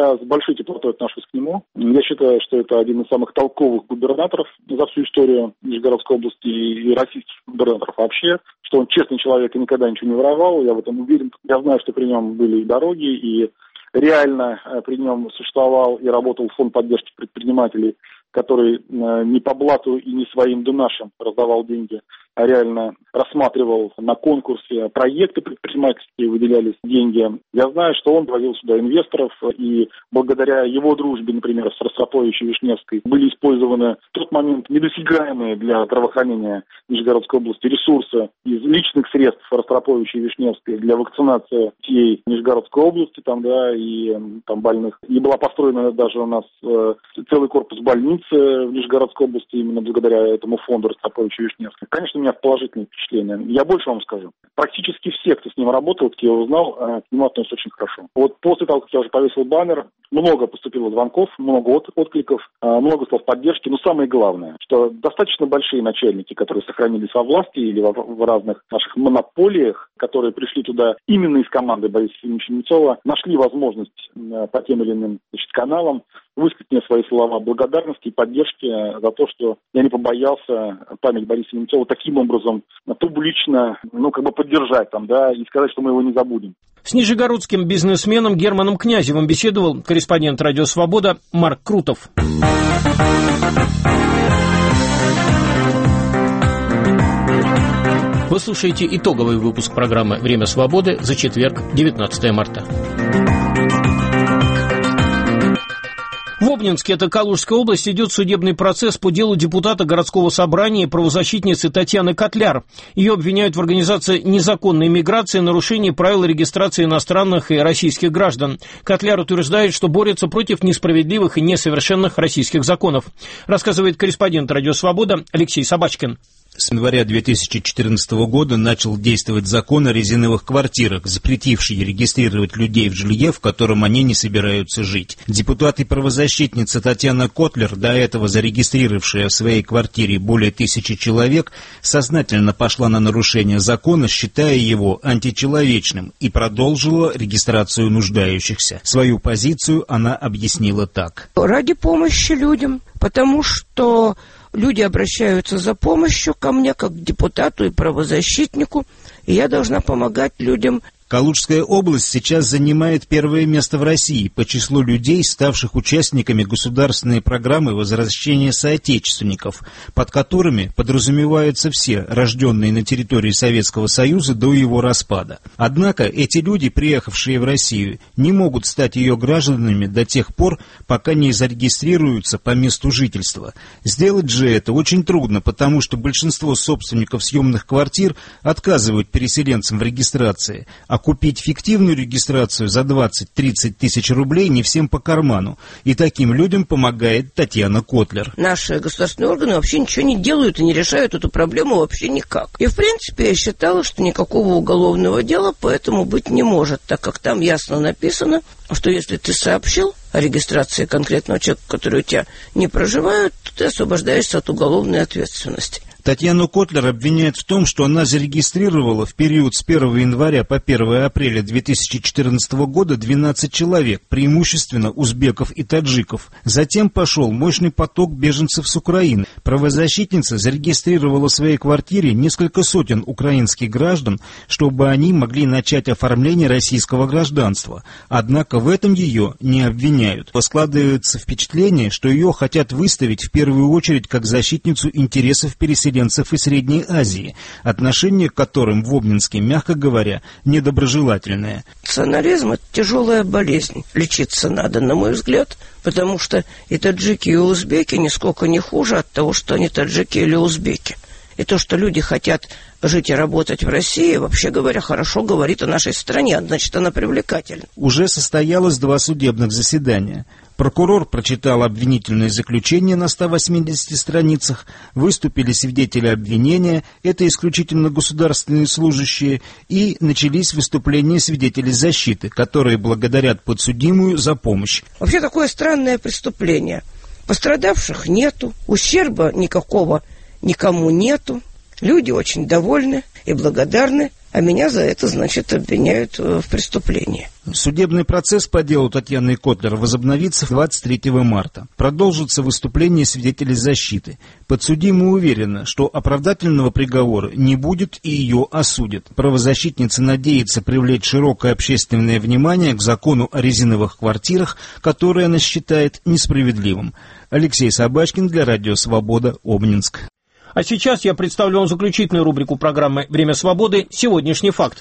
я с большой теплотой отношусь к нему. Я считаю, что это один из самых толковых губернаторов за всю историю Нижегородской области и российских губернаторов вообще, что он честный человек и никогда ничего не воровал, я в этом уверен. Я знаю, что при нем были и дороги, и реально при нем существовал и работал фонд поддержки предпринимателей, который не по блату и не своим да нашим раздавал деньги, а реально рассматривал на конкурсе проекты предпринимательские, выделялись деньги. Я знаю, что он приводил сюда инвесторов, и благодаря его дружбе, например, с Ростроповичем Вишневской, были использованы в тот момент недосягаемые для здравоохранения Нижегородской области ресурсы из личных средств Ростроповича и Вишневской для вакцинации детей Нижегородской области там, да, и там больных. И была построена даже у нас э, целый корпус больницы в Нижегородской области именно благодаря этому фонду Ростроповича и Вишневской. Конечно, у меня положительные впечатления. Я больше вам скажу. Практически все, кто с ним работал, кто я узнал, к нему относятся очень хорошо. Вот после того, как я уже повесил баннер, много поступило звонков, много от, откликов, много слов поддержки. Но самое главное, что достаточно большие начальники, которые сохранились во власти или в, в разных наших монополиях, которые пришли туда именно из команды Бориса Ильича Немцова, нашли возможность по тем или иным, значит, каналам высказать мне свои слова благодарности и поддержки за то, что я не побоялся память Бориса Немцова таким образом публично, ну, как бы поддержать там, да, и сказать, что мы его не забудем. С нижегородским бизнесменом Германом Князевым беседовал корреспондент «Радио Свобода» Марк Крутов. Вы слушаете итоговый выпуск программы «Время свободы» за четверг, девятнадцатое марта. В Обнинске, это Калужская область, идет судебный процесс по делу депутата городского собрания и правозащитницы Татьяны Котляр. Ее обвиняют в организации незаконной миграции, нарушении правил регистрации иностранных и российских граждан. Котляр утверждает, что борется против несправедливых и несовершенных российских законов. Рассказывает корреспондент «Радио Свобода» Алексей Собачкин. С января две тысячи четырнадцатого года начал действовать закон о резиновых квартирах, запретивший регистрировать людей в жилье, в котором они не собираются жить. Депутат и правозащитница Татьяна Котлер, до этого зарегистрировавшая в своей квартире более тысячи человек, сознательно пошла на нарушение закона, считая его античеловечным, и продолжила регистрацию нуждающихся. Свою позицию она объяснила так. Ради помощи людям, потому что люди обращаются за помощью ко мне, как к депутату и правозащитнику, и я должна помогать людям. Калужская область сейчас занимает первое место в России по числу людей, ставших участниками государственной программы возвращения соотечественников, под которыми подразумеваются все, рожденные на территории Советского Союза до его распада. Однако эти люди, приехавшие в Россию, не могут стать ее гражданами до тех пор, пока не зарегистрируются по месту жительства. Сделать же это очень трудно, потому что большинство собственников съемных квартир отказывают переселенцам в регистрации, а купить фиктивную регистрацию за двадцать-тридцать тысяч рублей не всем по карману. И таким людям помогает Татьяна Котлер. Наши государственные органы вообще ничего не делают и не решают эту проблему вообще никак. И, в принципе, я считала, что никакого уголовного дела поэтому быть не может, так как там ясно написано, что если ты сообщил о регистрации конкретного человека, который у тебя не проживает, то ты освобождаешься от уголовной ответственности. Татьяну Котлер обвиняют в том, что она зарегистрировала в период с первого января по первое апреля две тысячи четырнадцатого года двенадцать человек, преимущественно узбеков и таджиков. Затем пошел мощный поток беженцев с Украины. Правозащитница зарегистрировала в своей квартире несколько сотен украинских граждан, чтобы они могли начать оформление российского гражданства. Однако в этом ее не обвиняют. Складывается впечатление, что ее хотят выставить в первую очередь как защитницу интересов переселенцев из Средней Азии, отношение к которым в Обнинске, мягко говоря, недоброжелательное. Национализм – это тяжелая болезнь. Лечиться надо, на мой взгляд, потому что и таджики, и узбеки нисколько не хуже от того, что они таджики или узбеки. И то, что люди хотят жить и работать в России, вообще говоря, хорошо говорит о нашей стране, значит, она привлекательна. Уже состоялось два судебных заседания. Прокурор прочитал обвинительное заключение на ста восьмидесяти страницах, выступили свидетели обвинения, это исключительно государственные служащие, и начались выступления свидетелей защиты, которые благодарят подсудимую за помощь. Вообще такое странное преступление. Пострадавших нету, ущерба никакого никому нету, люди очень довольны и благодарны а меня за это, значит, обвиняют в преступлении. Судебный процесс по делу Татьяны Котлер возобновится двадцать третьего марта. Продолжится выступление свидетелей защиты. Подсудимая уверена, что оправдательного приговора не будет и ее осудят. Правозащитница надеется привлечь широкое общественное внимание к закону о резиновых квартирах, который она считает несправедливым. Алексей Собачкин для Радио Свобода, Обнинск. А сейчас я представлю вам заключительную рубрику программы «Время свободы. Сегодняшний факт».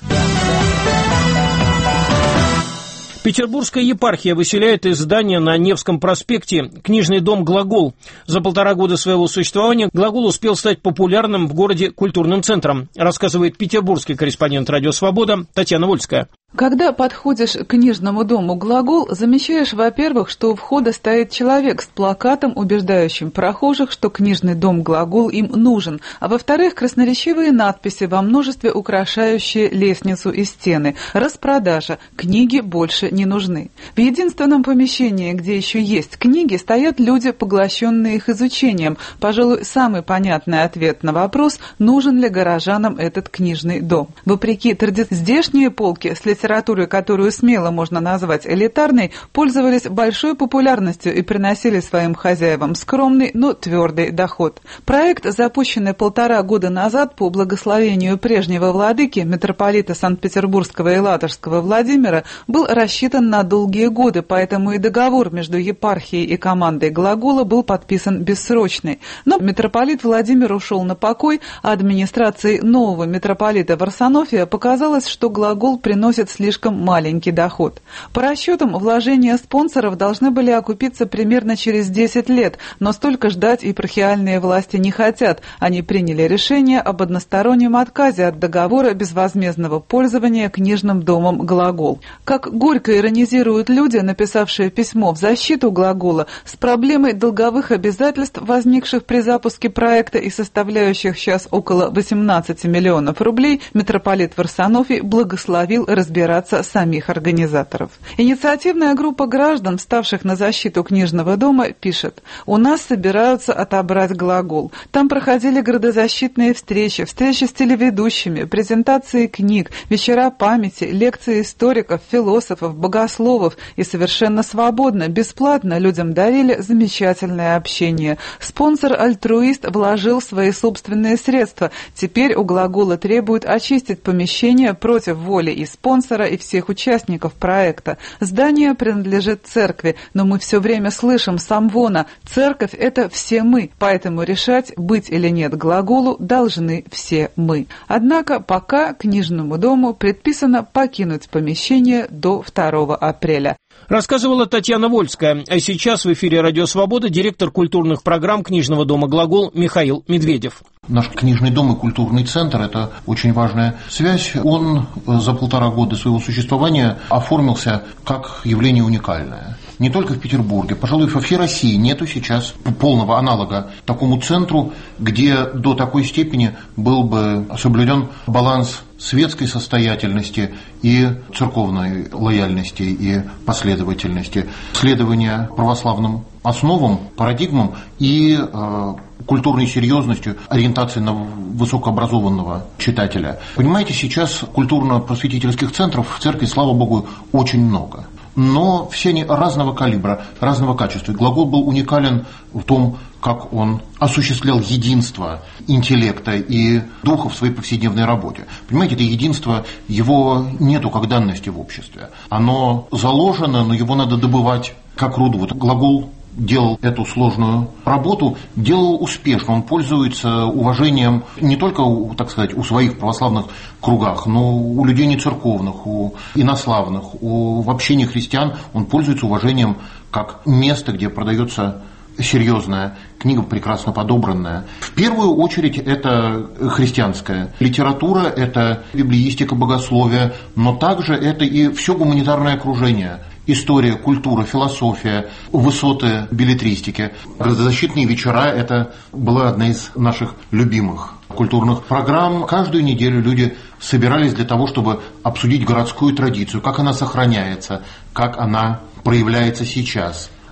Петербургская епархия выселяет из здания на Невском проспекте книжный дом «Глагол». За полтора года своего существования «Глагол» успел стать популярным в городе культурным центром, рассказывает петербургский корреспондент «Радио Свобода» Татьяна Вольская. Когда подходишь к книжному дому «Глагол», замечаешь, во-первых, что у входа стоит человек с плакатом, убеждающим прохожих, что книжный дом «Глагол» им нужен, а во-вторых, красноречивые надписи во множестве, украшающие лестницу и стены. Распродажа. Книги больше не нужны. В единственном помещении, где еще есть книги, стоят люди, поглощенные их изучением. Пожалуй, самый понятный ответ на вопрос, нужен ли горожанам этот книжный дом. Вопреки традиции, здешние полки с литературой, литературы, которую смело можно назвать элитарной, пользовались большой популярностью и приносили своим хозяевам скромный, но твердый доход. Проект, запущенный полтора года назад по благословению прежнего владыки, митрополита Санкт-Петербургского и Ладожского Владимира, был рассчитан на долгие годы, поэтому и договор между епархией и командой «Глагола» был подписан бессрочный. Но митрополит Владимир ушел на покой, а администрации нового митрополита Варсонофия показалось, что «Глагол» приносит слишком маленький доход. По расчетам, вложения спонсоров должны были окупиться примерно через десять лет, но столько ждать епархиальные власти не хотят. Они приняли решение об одностороннем отказе от договора безвозмездного пользования книжным домом «Глагол». Как горько иронизируют люди, написавшие письмо в защиту «Глагола», с проблемой долговых обязательств, возникших при запуске проекта и составляющих сейчас около восемнадцати миллионов рублей, митрополит Варсонофий благословил разбираться самих организаторов. Инициативная группа граждан, вставших на защиту книжного дома, пишет: «У нас собираются отобрать «Глагол». Там проходили градозащитные встречи, встречи с телеведущими, презентации книг, вечера памяти, лекции историков, философов, богословов, и совершенно свободно, бесплатно людям дарили замечательное общение. Спонсор-альтруист вложил свои собственные средства. Теперь у «Глагола» требуют очистить помещение против воли и спонсора, и всех участников проекта. Здание принадлежит церкви, но мы все время слышим с амвона: церковь — это все мы, поэтому решать, быть или нет «Глаголу», должны все мы». Однако пока книжному дому предписано покинуть помещение до второго апреля. Рассказывала Татьяна Вольская. А сейчас в эфире «Радио Свобода» директор культурных программ книжного дома «Глагол» Михаил Медведев. Наш книжный дом и культурный центр – это очень важная связь. Он за полтора года своего существования оформился как явление уникальное. Не только в Петербурге, пожалуй, во всей России нету сейчас полного аналога такому центру, где до такой степени был бы соблюден баланс светской состоятельности и церковной лояльности и последовательности, следования православным основам, парадигмам и э, культурной серьезностью, ориентации на высокообразованного читателя. Понимаете, сейчас культурно-просветительских центров в церкви, слава богу, очень много. Но все они разного калибра, разного качества. «Глагол» был уникален в том, как он осуществлял единство интеллекта и духа в своей повседневной работе. Понимаете, это единство, его нету как данности в обществе. Оно заложено, но его надо добывать как руду. Вот «Глагол» делал эту сложную работу, делал успешно. Он пользуется уважением не только, так сказать, у своих православных кругах, но у людей нецерковных, у инославных, у в общении христиан он пользуется уважением как место, где продается серьезная книга, прекрасно подобранная. В первую очередь это христианская литература, это библеистика, богословие, но также это и все гуманитарное окружение. История, культура, философия, высоты беллетристики. Градозащитные вечера – это была одна из наших любимых культурных программ. Каждую неделю люди собирались для того, чтобы обсудить городскую традицию, как она сохраняется, как она проявляется сейчас.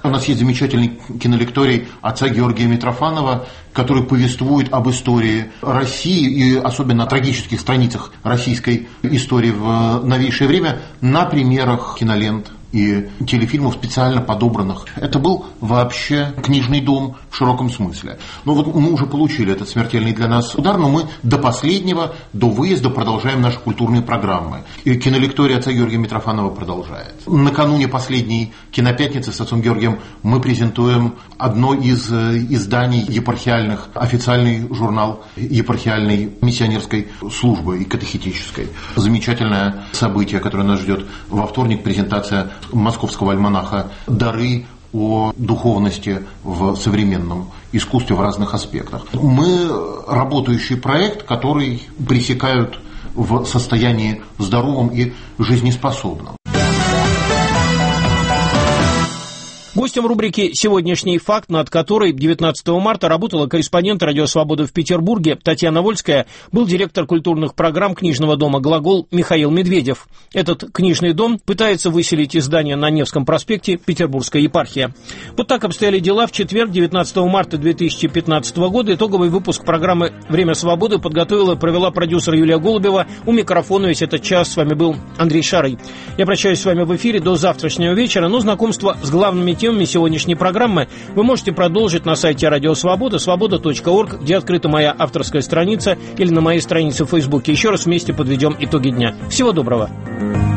У нас есть замечательный кинолекторий отца Георгия Митрофанова, который повествует об истории России и особенно о трагических страницах российской истории в новейшее время на примерах кинолент и телефильмов, специально подобранных. Это был вообще книжный дом в широком смысле. Но вот мы уже получили этот смертельный для нас удар, но мы до последнего, до выезда продолжаем наши культурные программы. И кинолектория отца Георгия Митрофанова продолжает. Накануне последней кинопятницы с отцом Георгием мы презентуем одно из изданий епархиальных, официальный журнал епархиальной миссионерской службы и катехетической. Замечательное событие, которое нас ждет во вторник, презентация московского альманаха «Дары о духовности в современном искусстве в разных аспектах». Мы работающий проект, который пресекают в состоянии здоровом и жизнеспособном. Гостем рубрики «Сегодняшний факт», над которой девятнадцатого марта работала корреспондент «Радио Свобода» в Петербурге Татьяна Вольская, был директор культурных программ книжного дома «Глагол» Михаил Медведев. Этот книжный дом пытается выселить из здания на Невском проспекте Петербургская епархия. Вот так обстояли дела в четверг, девятнадцатого марта две тысячи пятнадцатого года. Итоговый выпуск программы «Время свободы» подготовила и провела продюсер Юлия Голубева. У микрофона весь этот час с вами был Андрей Шарый. Я прощаюсь с вами в эфире до завтрашнего вечера, но знакомство с главными темами сегодняшней программы вы можете продолжить на сайте Радио Свобода, свобода точка орг, где открыта моя авторская страница, или на моей странице в Фейсбуке. Еще раз вместе подведем итоги дня. Всего доброго.